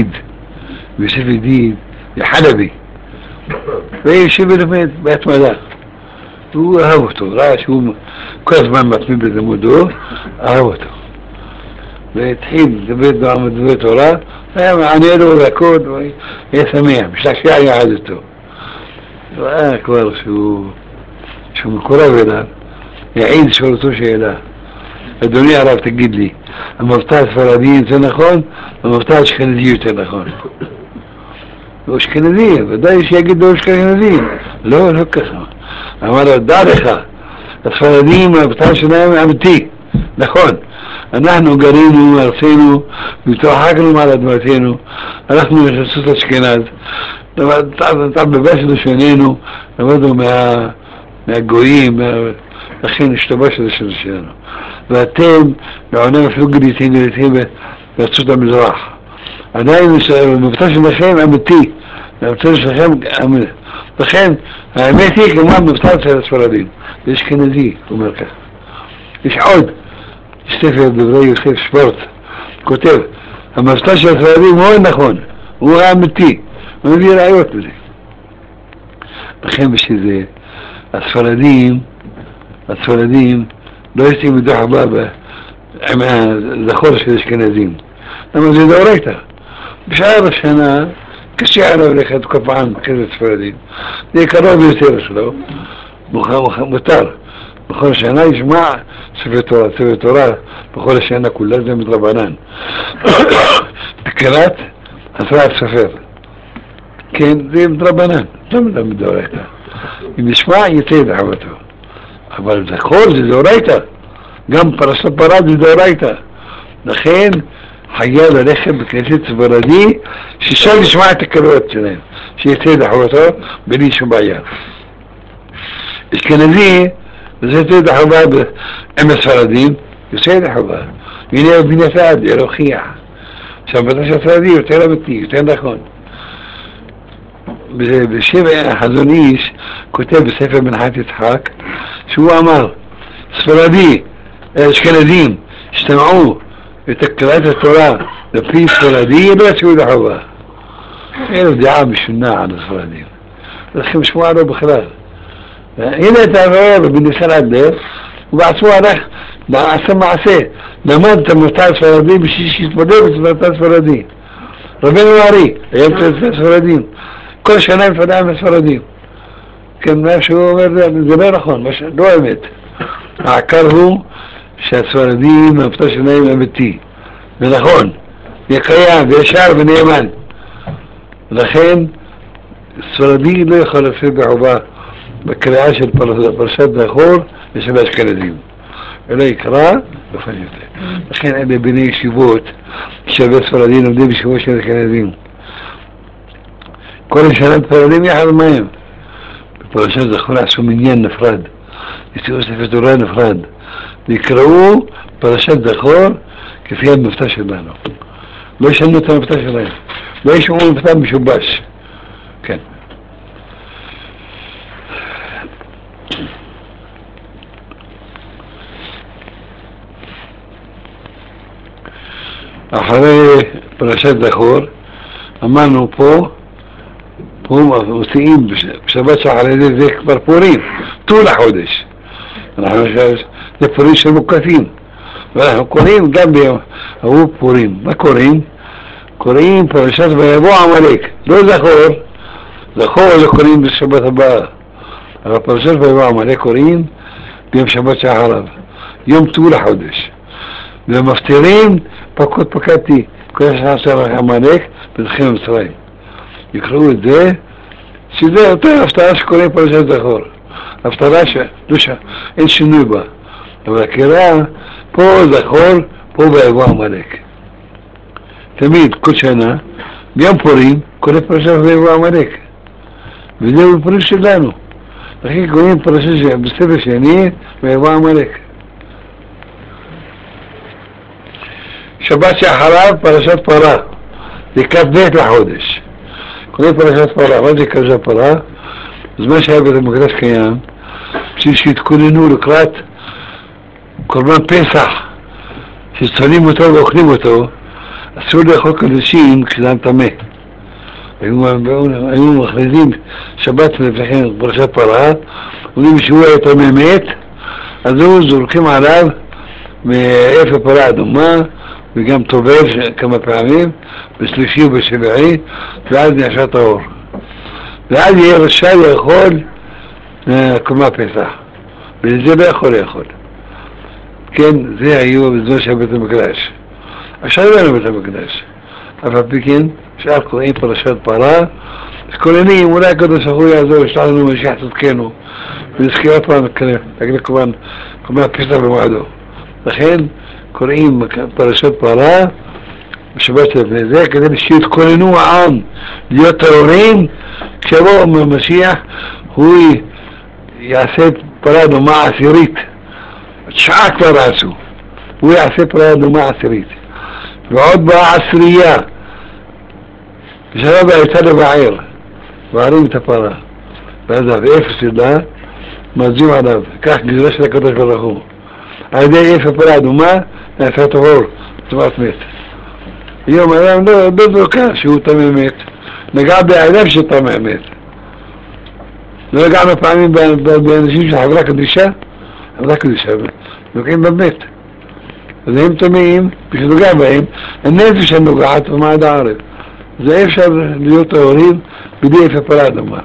ידיד לחלבי, ויושב ולמד בהתמדה. הוא אהב אותו, ראה שהוא כל הזמן מתמיד בלימודו, אהב אותו. והתחיל לדבר דברי תורה, היה מעניין לו והכל, היה שמח, משתעשע יחד איתו. ראה כבר שהוא מקורב אליו, יעיד שאלתו שאלה. אדוני הרב, תגיד לי, המבטא הספרדי יותר נכון, המבטא האשכנזי יותר נכון? הוא אשכנזי, ודאי שיגיד לו אשכנזי. לא ככה. אמר לו, דע לך, הספרדים, המבטא שלהם אמיתי, נכון. אנחנו גרינו ארצנו, והתרחקנו מעל אדמתנו, הלכנו לחסות אשכנז, בבשנו שוננו, למדנו מהגויים, לכן השתבשנו שלנו. ואתם, לעולם אפילו גליתים בארצות המזרח. עדיין המבטא שלכם אמיתי, המבטא שלכם אמיתי. לכן, האמת היא כמו המבטא של הספרדים, זה אשכנזי, הוא אומר כך. יש עוד, ספר דברי יוסף שפורט, כותב, המבטא של הספרדים הוא נכון, הוא האמיתי, הוא מביא ראיות לזה. לכן בשביל זה, הספרדים לא יוצאים מדוח הבא עם הזכור של אשכנזים. למה זה דאורייתא. בשאר השנה קשה עליו לכת כל פעם כזה ספרדים. זה קרוב יותר שלו, מותר. בכל השנה ישמע ספר תורה, בכל השנה כולה זה מדרבנן. תקראת 10 ספר. כן, זה מדרבנן, לא מדאורייתא. אם ישמע יצא דחבתו. אבל זכור זה דאורייתא. גם פרשת פרד זה דאורייתא. לכן חייב ללכת בכנסת ספרדי ששם ישמע את הקריאות שלהם, שיצא דחבתו בלי שום בעיה. אשכנזי וזה יצא דחבה עם הספרדים, יוצא דחבה. הנה בן יפעד, להוכיח שהמבטא של הספרדי יותר אמיתי, יותר נכון. בשם החזון איש כותב בספר מנחת יצחק שהוא אמר, ספרדי, אשכנזים, השתמעו ותקראת התורה לפי ספרדי, לא יצאו דחבה. אין לו דעה משונה על הספרדים, צריכים לשמוע לו בכלל. הנה אתה רואה בניסן אדלר, הוא בעצמו עשה מעשה, למד את המבטא הספרדי בשביל שיתמודד במבטא הספרדי. רבנו ארי, היה מפתח ספרדים, כל שנה מפתח עם הספרדים. כן, מה שהוא אומר, זה לא נכון, לא אמת. העיקר הוא שהספרדים, המבטא שלהם אמיתי, ונכון, וקיים, וישר ונאמן. לכן, ספרדי לא יכול להפעיל בעובה בקריאה של פרשת זכור ושל האשכנזים. אלא יקרא באופן יותר. לכן אלה בני ישיבות שווה ספרדים לומדים בישיבות של האשכנזים. כל השנה ספרדים יחד מהם. בפרשת זכור עשו מניין נפרד, יצאו ספר תורה נפרד, ויקראו פרשת זכור כפי המבטא שלנו. לא ישנו את המבטא שלהם, לא ישמעו מבטא משובש. כן. אחרי פרשת זכור אמרנו פה מוציאים בשבת שאחרי זה כבר פורים, טול החודש. זה פורים של מוקפים, ואנחנו קוראים גם ביום פורים. מה קוראים? קוראים פרשת ויבוא עמלק, לא זכור, זכור לקוראים בשבת הבאה. אבל פרשת ויבוא עמלק קוראים ביום שבת שאחריו, יום ט"ו לחודש. ומפטירים פקוד פקדתי, כל שעשה עמלק בדרכי מצרים. יקראו את זה, שזה יותר הפטרה שקוראים פרשת זכור. הפטרה אין שינוי בה. אבל הקריאה, פה זכור, פה ויבוא עמלק. תמיד, כל שנה, ביום פורים, קורא פרשת ויבוא עמלק. וזהו פירוש שלנו. לכן קוראים פרשת בספר שני, ויבוא עמלק. שבת שאחריו, פרשת פרה. זה כ"ב לחודש. קוראים פרשת פרה. מה זה פרשת פרה? בזמן שהיה בית המקדש קיים, בשביל שהתכוננו לקראת קורבן פסח, שצולים אותו ואוכלים אותו, אסור לאכול קדושים כשאדם טמא. היו מכריזים שבת לפני פרשת פרה, אומרים שהוא היה טמא מת, אז הוא זורקים עליו מאפר פרה אדומה, וגם טובל כמה פעמים, בשלישי ובשבעי, ואז נעשה טהור. ואז יהיה רשאי לאכול קורבן פסח, ולזה לא יכול לאכול. כן, זה היו בזמן של בית המקדש. עכשיו לא היה בית המקדש. אבל פי שאר קוראים פרשת פרה, אז כולנים, אולי הקדוש ברוך הוא יעזור, ישלח לנו משיח צדקנו, ונזכיר פעם להגיד קורבן פסח במועדו. לכן קוראים פרשת פרה בשבת שלפני זה, כדי שיתכוננו העם להיות טהורים, כשיבוא המשיח הוא יעשה פרה דומה עשירית. 9 כבר עשו, הוא יעשה פרה דומה עשירית, ועוד באה עשירייה, ושלב היצא לבער, וערים את הפרה, ואז באפס ידע, מזים עליו, כך גזרה של הקדוש ברוך הוא. על ידי אפס פרה אדומה, נעשה טהור, טומאת מת. היום האדם לא דוקה שהוא טמא מת, נגע בעליו שטמא מת. לא נגענו פעמים באנשים של חברה קדישה, נוגעים במת. אז הם טמאים, כשנוגע בהם, הנפש הנוגעת במעד הארץ. זה אפשר להיות טהורים בידי אפר פרה אדומה.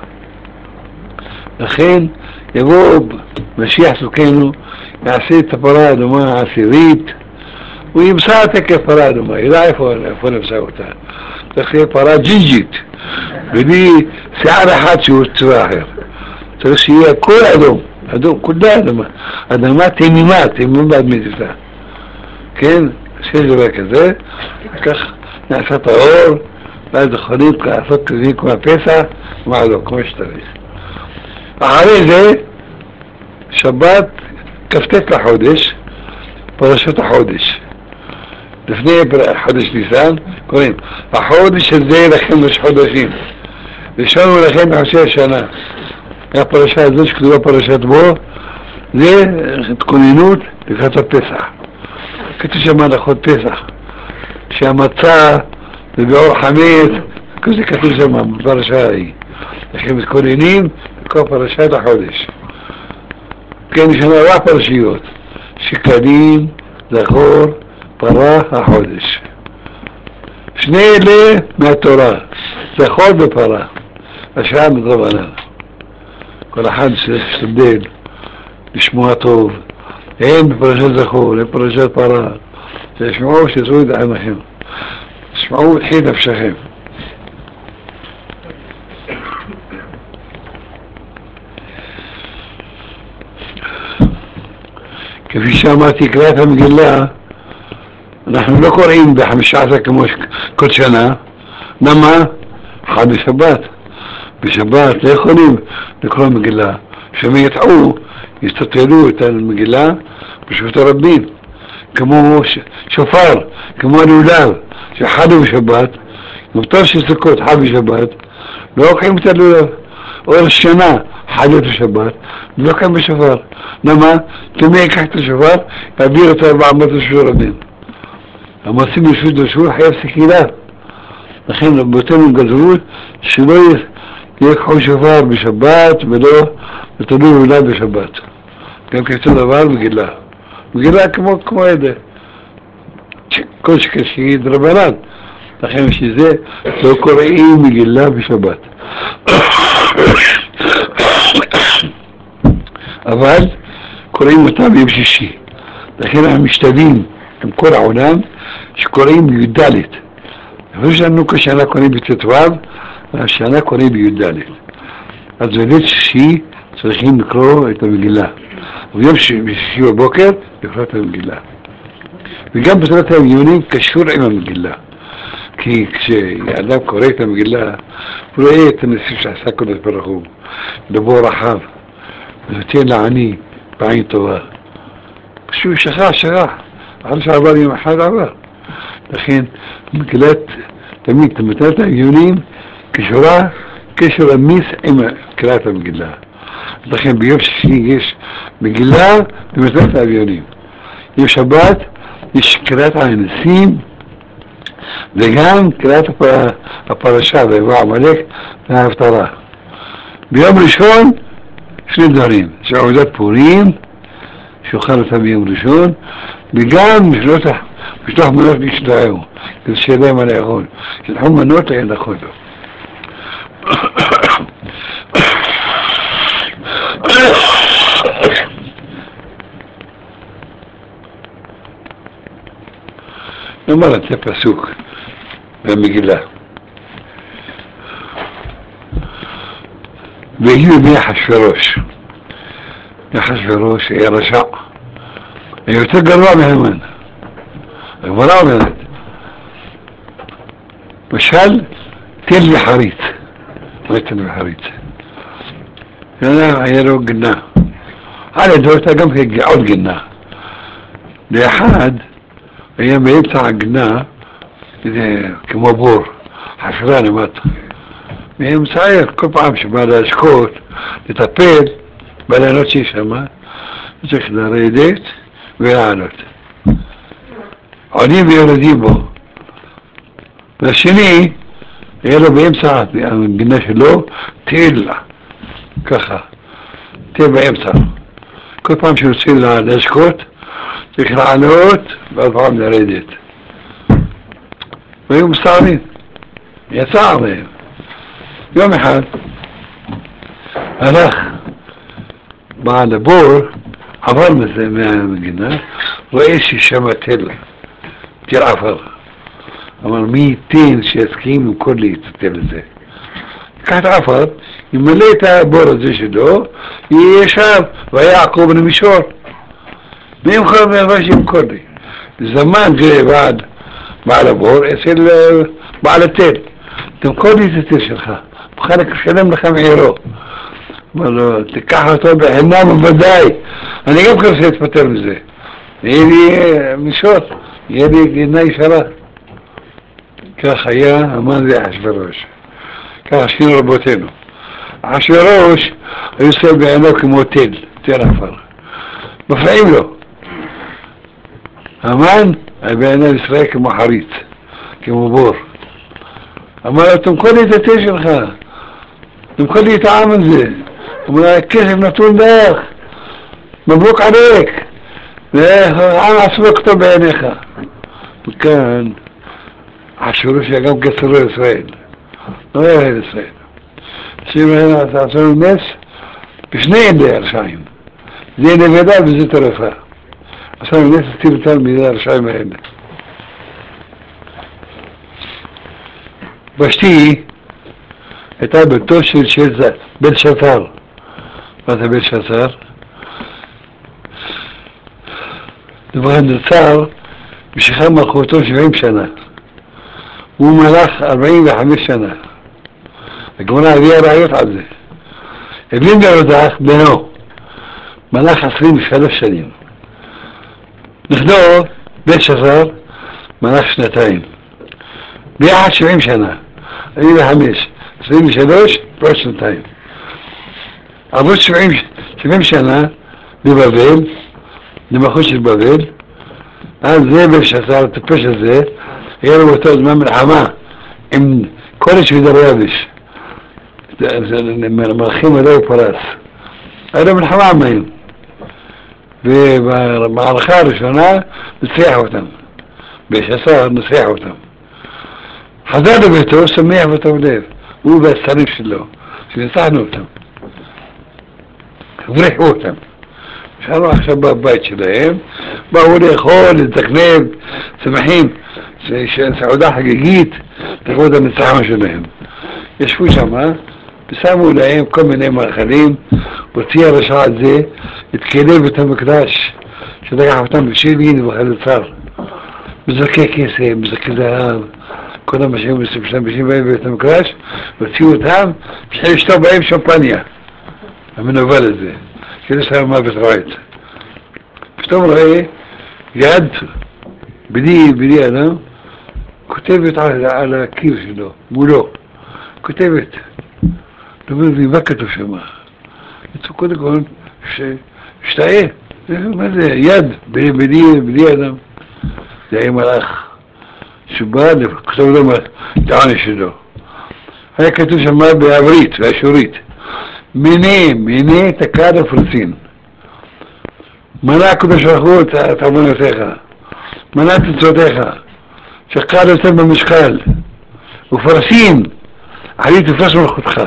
לכן יבוא משיח צדקנו, יעשה את הפרה האדומה העשירית, הוא ימצא את היקף פרה אדומה, ידע איפה נמצא אותה. צריך להיות פרה ג'ינג'ית, בלי שיער אחד שהוא צבע אחר. צריך שיהיה הכל אדום, אדום, כולה אדומה. אדמה תמימה, תמימה באדמתיתה. כן, שיש דבר כזה, כך נעשה את האור, ואז יכולים לעשות כזה כמו הפסח, ומעלו, כמו שצריך. אחרי זה, שבת כ"ט לחודש, פרשת החודש. לפני חודש ניסן, קוראים, החודש הזה לכם ראש חודשים. ראשון הוא לכם בחודשי השנה. הפרשה הזאת שכתובה פרשת בו, זה התכוננות לקראת הפסח. כתוב שם הלכות פסח, שהמצה ובאור חמץ, כזה כתוב שם בפרשה ההיא. לכם מתכוננים לכל פרשת החודש. כן, יש לנו 4 פרשיות, שקדים, זכור, פרה, החודש. 2 אלה מהתורה, זכור ופרה, השעה מדרבנן. כל אחד שתשתדל לשמוע טוב, הם בפרשת זכור, הם בפרשת פרה, שישמעו שתעשו את עמכם, תשמעו את חי נפשכם. כפי שאמרתי, קריאת המגילה, אנחנו לא קוראים ב-15 כמו כל שנה. למה? חד בשבת. בשבת לא יכולים לקרוא מגילה. כשהם יטעו, יסתתלו את המגילה בשבט הרבים. כמו שופר, כמו הלולב, שחד בשבת, מותר שסוכות חד בשבת, לא לוקחים את הלולב. או השנה, חד בשבת, לא לוקחים בשופר. למה? תמיד ייקח את השופר, יעביר אותו 400 רשות רבים. המעשים ברשות רשות חייב סקילה. לכן רבותינו גזרו שלא יקחו שופר בשבת ולא יתנו לולב בשבת. גם כתוב דבר מגילה. מגילה כמו עדה. כל שקשי דרבנן. לכן בשביל זה לא קוראים מגילה בשבת. אבל קוראים אותה ביום שישי. לכן אנחנו משתדלים עם כל העולם שקוראים בי"ד. לפני שלנו כשנה קוראים בט"ו, השנה קוראים בי"ד. אז בליל שישי צריכים לקרוא את המגילה. וביום שישי בבוקר לקרוא את המגילה. וגם בסרט העליונים קשור עם המגילה. כי כשאדם קורא את המגילה, הוא רואה את הניסים שעשה קודש ברוך הוא, לבוא רחב, ונותן לעני בעין טובה. פשוט שכח, אחרי שעבר יום אחד עבר. לכן מגילת, תמיד מתנת העליונים קשורה קשר אמיץ עם קריאת המגילה. לכן ביום שישי יש מגילה במתנת העליונים. יום שבת יש קריאת הניסים וגם קריאת הפרשה ויבוא עמלק וההפטרה. ביום ראשון שני דברים, סעודת פורים שאוכל אותה ביום ראשון, וגם משלוח מנות לישלחו, כדי שיהיה להם מה לאכול, שלחו מנות להם לאכול לו. נאמר את זה פסוק במגילה. והגיעו ימי אחשוורוש. אחשוורוש היה רשע. היה יותר גרוע מהמן. הגמרא אומרת, משל תל וחריץ. מה תל וחריץ? היה לו גנה. על ידו הייתה גם עוד גנה. לאחד היה באמצע הגנה, כמו בור, חפרה למטה. והם מצער, כל פעם שבא להשקות, לטפל, בא לענות שיש שמה, צריך לרדת ולענות. עולים ויורדים בו. והשני, היה לו באמצע הגנה שלו, תל, ככה, תל באמצע. כל פעם שרוצים להשקות, צריך לענות, ועוד פעם לרדת. והיו מסתערים, יצא עליהם. יום אחד הלך בעל הבור, עבר מזה מהמגינה, רואה ששם תל עפר. אמר, מי ייתן שיסכים למכור לי את התל הזה? לקח את העפר, ימלא את הבור הזה שלו, יהיה ישב, והיה יעקב בן מישור. מי ימכור לי? שימכור לי. זמן זה בעל הבור, אצל בעל התל. תמכור לי את התל שלך. בחלק שלם לך מעירו. אמר לו, תיקח אותו בחינם בוודאי. אני גם רוצה להתפטר מזה. יהיה לי מישור, יהיה לי גינה ישרה. כך היה המן זה אחשוורוש. כך עשינו רבותינו. אחשוורוש היו עושה בעינו כמו תל עפר. מפריעים לו. המן היה בעיני ישראל כמו חריץ, כמו בור. אמר לו, תמכור לי את התה שלך, תמכור לי את העם הזה. אמר לו, הכסף נתון דרך, מברוק עליק, והעם עסוק אותו בעיניך. וכאן, אחשוורוש היה גם כסרו ישראל, לא היה ישראל. שמהם עשו נס בשני ידי הרשעים, זה נבדה וזה טרפה. עשו נס הסתיר אותם מידי הרשעים האלה. ושתי הייתה ביתו של בלשאצר. מה זה בלשאצר? נבוכדנצר משכה מלכותו 70 שנה. הוא מלך 45 שנה. הגמרא הביאה ראיות על זה. אבן מרדכי בנו מלך 23 שנים. נכדו בלשאצר מלך 2 ביחד 70 שנה. 45, 23 פלוס 2. עברו 70 שנה בבבל, למלכות של בבל. אז זה בלשאצר, הטיפש הזה, היה לו באותו זמן מלחמה עם קודש ודריווש. מלכים עלי פרס. היה לו מלחמה עמהם. ובמערכה הראשונה ניצח אותם. בלשאצר ניצח אותם. חזר לביתו, שמח וטוב לב, הוא והשרים שלו, שניצחנו אותם, הבריחו אותם. שאלו עכשיו בבית שלהם, באו לאכול, לתכנן, שמחים, סעודה חגיגית, לכבוד הניצחון שלהם. ישבו שם, ושמו להם כל מיני מאכלים, הוציא הרשע הזה את כלי בית המקדש, שלקח אותם בשלין ובחלוצר, בזרקי כסף, בזרקי זהב, כל המשאים משתמשים בהם בבית המקדש, הוציאו אותם, התחיל לשתות בהם שמפניה, המנוול הזה, כדי שם מוות רועד. פתאום רואה יד בלי אדם, כותבת על הקיר שלו, מולו, כותבת, לא מבין מה כתוב שם, קודם כל שתהיה, מה זה, יד בלי אדם, זה היה מלאך שבא לכתוב לו את העונש שלו. היה כתוב שם בעברית ואשורית, מיני תקע לפרסין, מנה הקדוש ברוך הוא את עוונותיך, מנה את מצוותיך, שקל יותר במשקל, ופרסין, עלי תפרס מלכותך.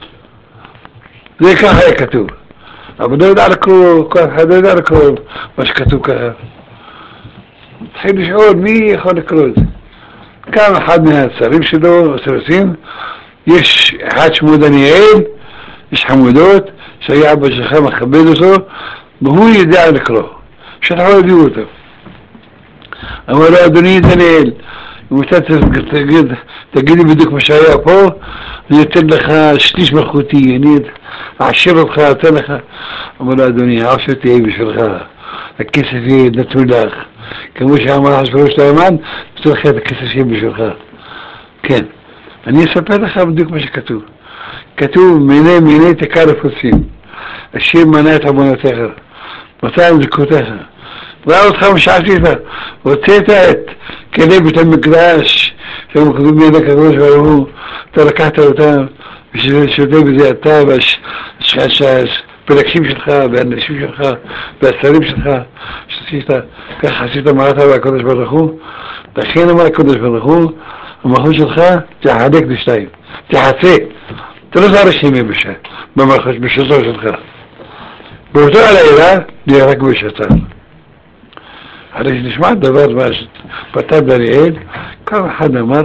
זה ככה היה כתוב. אבל לא יודע לקרוא, כל אחד לא יודע לקרוא מה שכתוב ככה. התחיל לשאול מי יכול לקרוא את זה. קם אחד מהשרים שלו, השרסים, יש אחד שמו דניאל, יש חמודות, שהיה אבא שלך מכבד אותו, והוא ידע לקרוא, שלחו הביאו אותו. אמר לו, אדוני דניאל, אם אתה תגיד לי בדיוק מה שהיה פה, אני אתן לך שליש מלכותי, אני אעשיר אותך, אתן לך. אמר לו, אדוני, העושר תהיה בשבילך, הכסף יהיה נתון לך, כמו שאמר אחשוורוש להמן, נתן לך את הכסף יהיה בשבילך. כן, אני אספר לך בדיוק מה שכתוב. כתוב, מיני תקע לפרסין, השם מנה את עוונותיך, 200 זכותיך. ראה אותך מה שעשית, הוצאת את כלי בית המקדש שהם כתובים בידי הקדוש ברוך הוא, אתה לקחת אותם ושותה בזה אתה והפלגשים שלך והאנשים שלך והשרים שלך שעשית, ככה עשית מעלת הקדוש ברוך הוא. לכן אמר הקדוש ברוך הוא, המלכות שלך תחלק לשתיים, תחצה, אתה לא זר השני במלכות בשלטו שלך. באותו הלילה נהרג בשצר. אחרי שנשמע דבר מה שפתח דניאל, כל אחד אמר,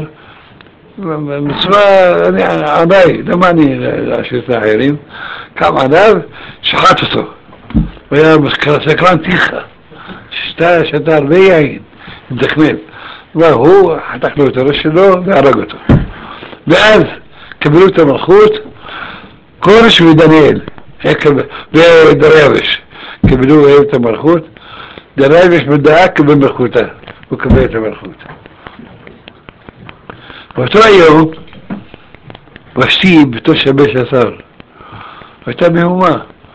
בצורה עדיי, למה אני להשאיר את האחרים? קם עליו, שחט אותו. הוא היה סקרן תיכה, שתה הרבה יין, מתכנן. והוא חתך לו את הראש שלו והרג אותו. ואז קבלו את המלכות, קורש ודניאל, ודריווש, קבלו את המלכות, דריווש בדעה קבל מלכותה, הוא קבל את המלכות. באותו היום, ושתי בתו שבש עשר, הייתה מהומה.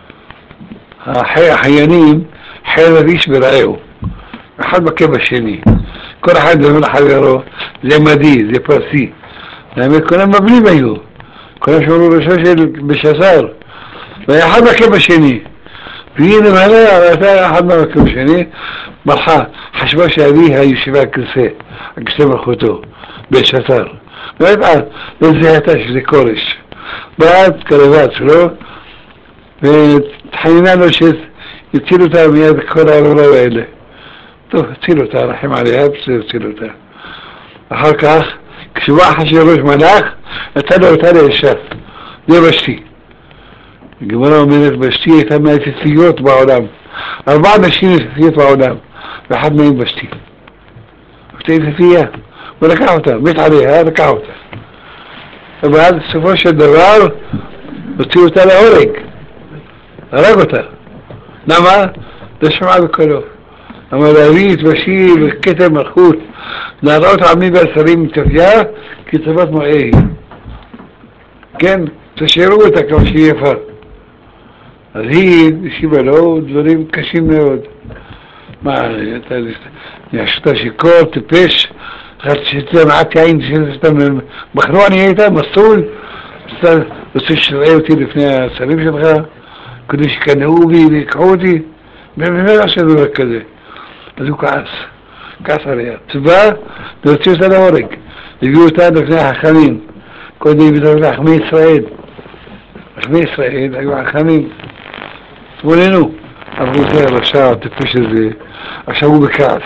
החיינים חרב איש ברעהו, אחד מכה בשני, כל אחד אומר לחברו, זה מדי, זה פרסי. האמת, כולם מבלים היו, כולם שמרו ראשו של בשעשר, והיה אחד מכה בשני. והיא נבהלה, הייתה אחד מכה בשני, מלכה, חשבה שאביה יושבה על כסא מלכותו, בשעשר. והייתה, לא זיהתה שזה קורש. באה, קרבה אצלו, ותחיינה לו שיציל אותה מיד כל העלולה האלה. טוב, הציל אותה, רחם עליה, בסדר, הציל אותה. אחר כך, כשבא אחשוורוש מלך, נתן לו אותה לאישה. זה ושתי. הגמרא אומרת, ושתי הייתה מהיפהפיות בעולם. 4 נשים יפהפיות בעולם, ואחת מהן ושתי. אותה יפהפייה. הוא לקח אותה, מת עליה, לקח אותה. ואז בסופו של דבר, הוציאו אותה להורג. הרג אותה. למה? לא שמעה בקולו. אמר להביא את ושתי בכתר מלכות, להראות עמי והשרים מתופייה, כי צוות מראה. כן, תשאירו אותה כמו שהיא יפה. אז היא השיבה לו דברים קשים מאוד. מה, אתה שיכור, טיפש, שאתה מעט יין, שאתה מחרו אני הייתה, מסול, אתה רוצה שתראה אותי לפני השרים שלך, כדי שקנאו בי ויקחו אותי, באמת עשה דבר כזה. אז הוא כעס עליה, צבא, להוציא אותה להורג. הביאו אותנו לפני החכמים, קודם הביאו את חכמי ישראל. חכמי ישראל היו חכמים, תבוננו, אמרו זה הרשע, הטיפש הזה, עכשיו הוא בכעס.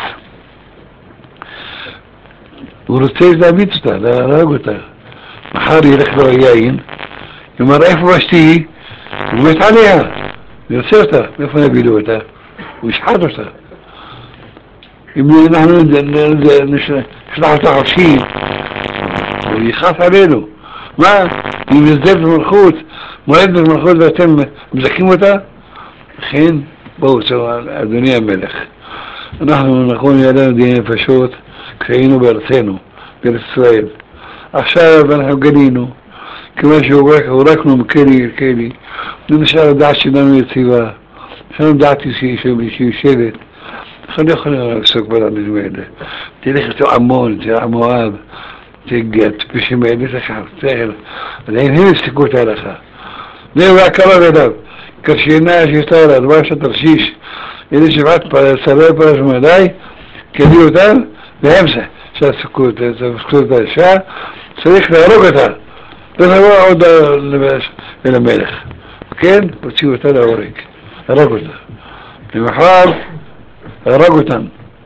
הוא רוצה להביט אותה, להרג אותה. מחר ילך לו היין, יאמר איפה אשתי? הוא מת עליה, הוא יוצא אותה, מאיפה נבילו אותה? הוא ישחט אותה. אם אנחנו נשלח אותה חופשית, הוא יכעס עלינו. מה? אם נזדל במלכות, מועד במלכות ואתם מזכים אותה? לכן, בואו, אדוני המלך, אנחנו נכון ידענו דיני נפשות כשהיינו בארצנו, בארץ ישראל. עכשיו אנחנו גלינו, כיוון שהורקנו מכלי לכלי, נשאר הדעת שלנו יציבה, יש לנו דעת שיושבת, אנחנו לא יכולים לעסוק בדברים האלה. תלך איתו עמון, תלך מואב, תפשים האלה, תחל, עדיין הם הפסיקו את ההלכה. זהו והקרב אליו, כשאינה שיסתה על הדבר שתרשיש, אלה שבעת שרי פרש ומדי, כדי אותם, והם שעסקו את האישה, צריך להרוג אותה, ולבוא עוד אל המלך. כן, הוציאו אותה להורג, הרג אותה. ומחר הרג אותם.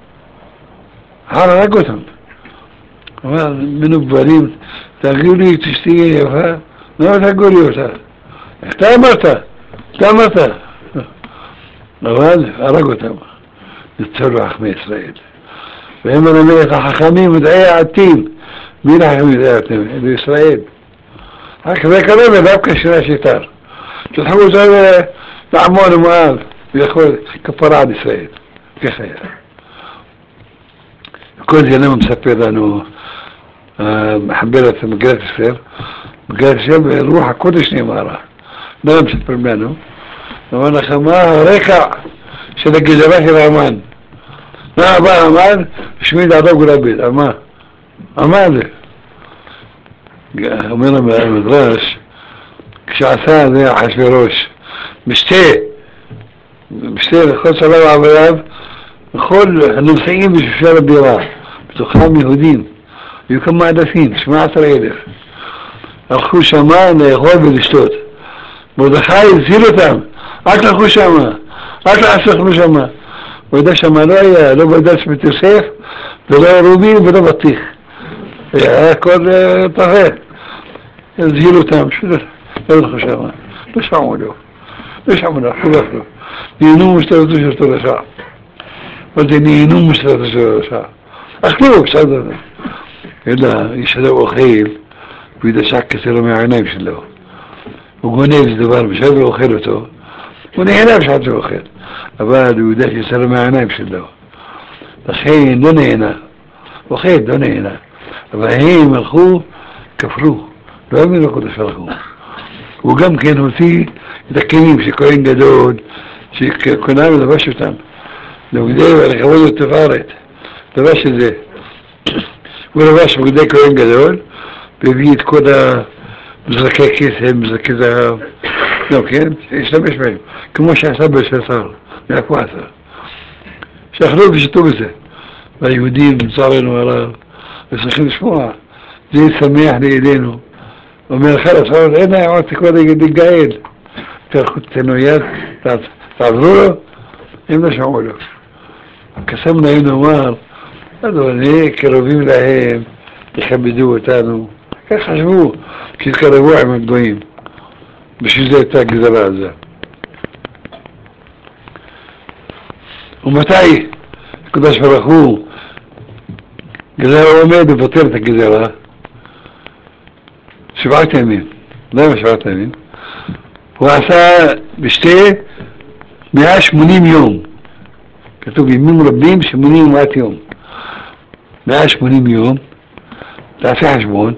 הרג אותם. אבל מנובלים, תגידו לי, תשתהיה יפה, לא תגעו לי אותה. אתה אמרת. אבל הרג אותם. נצלו חכמי ישראל. והם המלך החכמים מדעי העתיד. מי לחכמים מדעי העתיד? בישראל. רק זה קרוב דווקא שינה שיטר. שתחבו אותה לעמון ומואב, ויכול כפרה על ישראל. ככה היה. כל זה למה מספר לנו מחברת מגילת אסתר. מגילת אסתר ברוח הקודש נאמרה. למה מספר לנו? אמר לך מה הרקע של הגזרה של המן. מה בא המן? השמיד עדו גולביד. מה זה? אומר המדרש, כשעשה זה אחשוורוש, משתה לכל צלב עבדיו, וכל הנמצאים בשושל הבירה, בתוכם יהודים, היו כמה אלפים, 17,000, הלכו שמה לאכול ולשתות. מרדכי הזהיר אותם, אל תלכו שמה, אל תעשו שמה. הוא יודע שמה לא היה, לא בדש בית יוסף, ולא רובי ולא בטיח. היה הכל פחד. הזהיר אותם, לא הלכו שמה, לא שמעו לו, חולף לו. נהנו משתלטו של אותו רשע. וזה נהנו משתלטו של רשע. אכלו, בסדר. אלא איש אדם אוכל, והוא ידע שהכסר לו מהעיניים שלו. הוא גונב איזה דבר בשביל ואוכל אותו. הוא נהנה בשביל שהוא אוכל. אבל הוא יודע שיצא לו מהעיניים שלו. לכן לא נהנה. אוכל, לא נהנה. אבל הם הלכו, כפרו. לא האמינו לקדוש ברוך הוא. הוא גם כן הוציא את הכלים שכהן גדול, שקונה ולבש אותם. לבגדי ולכבוד ותפארת. לבש את זה. הוא לבש בגדי כהן גדול, והביא את כל מזרקי כסף, מזרקי זהב. לא, כן? השתמש בהם. כמו שעשה בשסר. מאיפה עשה? שאכלו ושתו בזה. והיהודים, לצערנו הרב, צריכים לשמוע. זה ישמח לידינו. אומר חלס, אין עוד תקווה לגאל. תנו יד, תעזרו לו, הם לא שמעו לו. קסם להם לומר, אדוני, קרובים להם, יכבדו אותנו. כך חשבו, כשהתקרבו עם הגויים. בשביל זה הייתה הגזרה הזו. ומתי הקדוש ברוך הוא גזרה עומד ופותר את הגזרה? 7 ימים. למה 7 ימים? הוא עשה בשתי 180 יום. כתוב ימים רבים 80 יום. 180 יום, תעשה חשבון.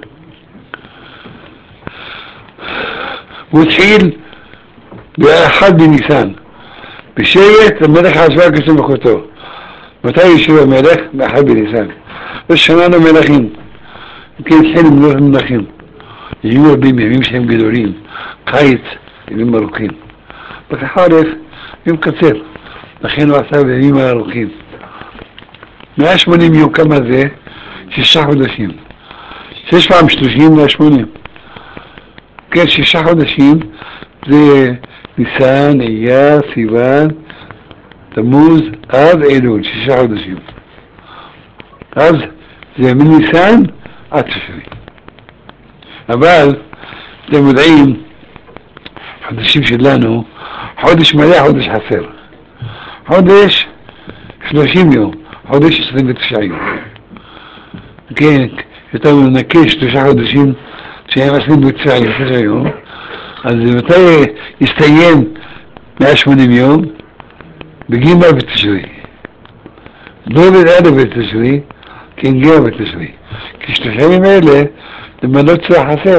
הוא התחיל ב1 בניסן. בשבט המלך עזבה כשם אחותו. מתי ישב המלך? ב1 בניסן. ושמענו מלכים. כן, התחיל למלוך מלכים. יהיו רבים ימים שהם גדולים. קיץ, ימים ארוכים. בחורף, יום קצר. לכן הוא עשה בימים ארוכים. 180 יום, כמה זה? 6 חודשים. 6 פעם 30 180. כן, 6 חודשים זה ניסן, אייר, סיוון, תמוז, אב, אלול, 6 חודשים. אז זה מניסן עד תשרי. אבל אתם יודעים, חודשים שלנו, חודש מלא, חודש חסר. חודש 30 יום, חודש 29 יום. כן, יותר מנקש 3 חודשים שהם 29 יום, אז מתי יסתיים 180 יום? בגימל בתשרי. לא בלעד בתשרי, כן גאה בתשרי. כי 30 ימים האלה, למנות צריך חסר.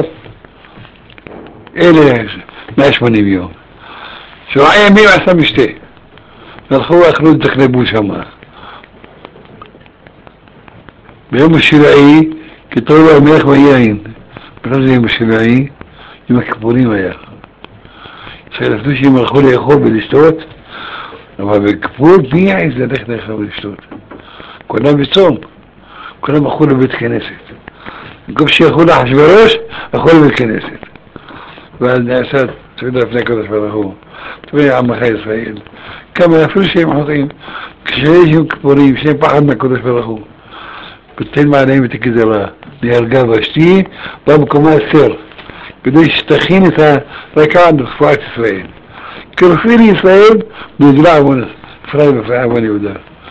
אלה 180 יום. 7 ימים עשה משתה. והלכו ואכלו ותחלבו שמה. ביום השבעי, כתוב לו המלך ויין. ולא זה יום השבעי, יום הכיפורים היה. שלפני שהם הלכו לאכול ולשתות, אבל בכיפור מי יעז ללכת לאכול ולשתות? כולם בצום, כולם הלכו לבית כנסת. במקום שהלכו לאחשוורוש, הלכו לבית כנסת. ואז נעשה תפילה לפני הקדוש ברוך הוא, תפילה עמך ישראל. כמה אפילו שהם חוטאים, כשיש יום כיפורים, שהם פחד מהקדוש ברוך הוא. ותן מעליהם את הגזרה, נהרגה ושתי, במקומה אסר, כדי שתכין את הרקע לרפואת ישראל. כרופאים לישראל, בגלל עוונס, אפרים עוון יהודה.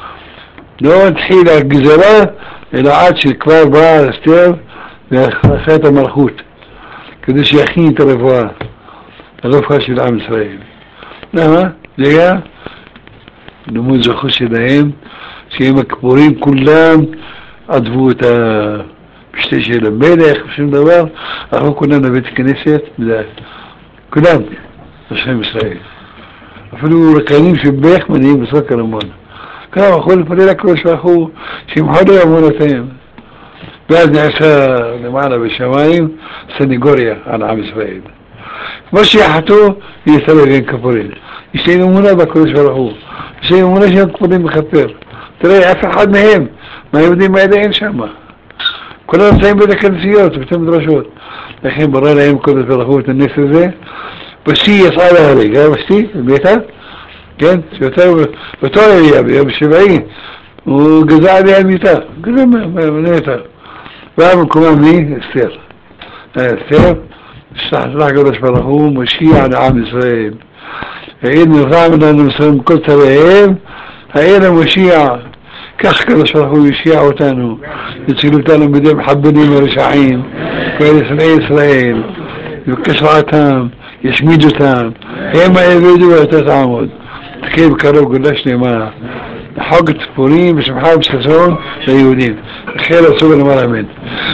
לא התחיל הגזרה, אלא עד שכבר באה אסתר ועשה את המלכות, כדי שיכין את הרפואה של עם ישראל. למה? זה היה לימוד זכות שלהם, שהם הכיפורים כולם עדבו את המשתה של המלך ושום דבר, אנחנו כולם לבית כנסת, כולם, השם ישראל. אפילו רקנים שבך מניעים בסוף כלמון. כולם הלכו לפלל הקדוש ברוך הוא, שימחו לו אמונותיהם. ואז נעשה למעלה בשמיים סניגוריה על עם ישראל. כמו שיחתו, יסתלב עם כפורים. יש להם אמונה בקדוש ברוך הוא. יש להם אמונה שהם כפורים מכפר. תראה, אף אחד מהם, מהיהודים האלה אין שם. כולם נמצאים בית הכנסיות, בית המדרשות. לכן ברא להם קדוש ברוך הוא את הנס הזה. בשיא יצאה להרג, היה בשיא, בביתה? כן? שיותר באותו עלייה, ביום שבעי, הוא גזע עליה מיתה. גזע מיתה. והמקומה מי? אסתר. אסתר, שלח הקדוש ברוך הוא, מושיע לעם ישראל. העיר נרחם לנו מסוים כל צבאיהם, העיר המושיע. כך הקדוש ברוך הוא יושיע אותנו, יציל אותנו בידי מחבלים הרשעים, ואלה ישראל, יבקש רעתם, ישמיד אותם, הם העבדו ואתה תעמוד. תקיים בקרוב גאולה שלמה, לחוג את פורים בשמחה ובששון ליהודים. החל הסוג למעלה אמן.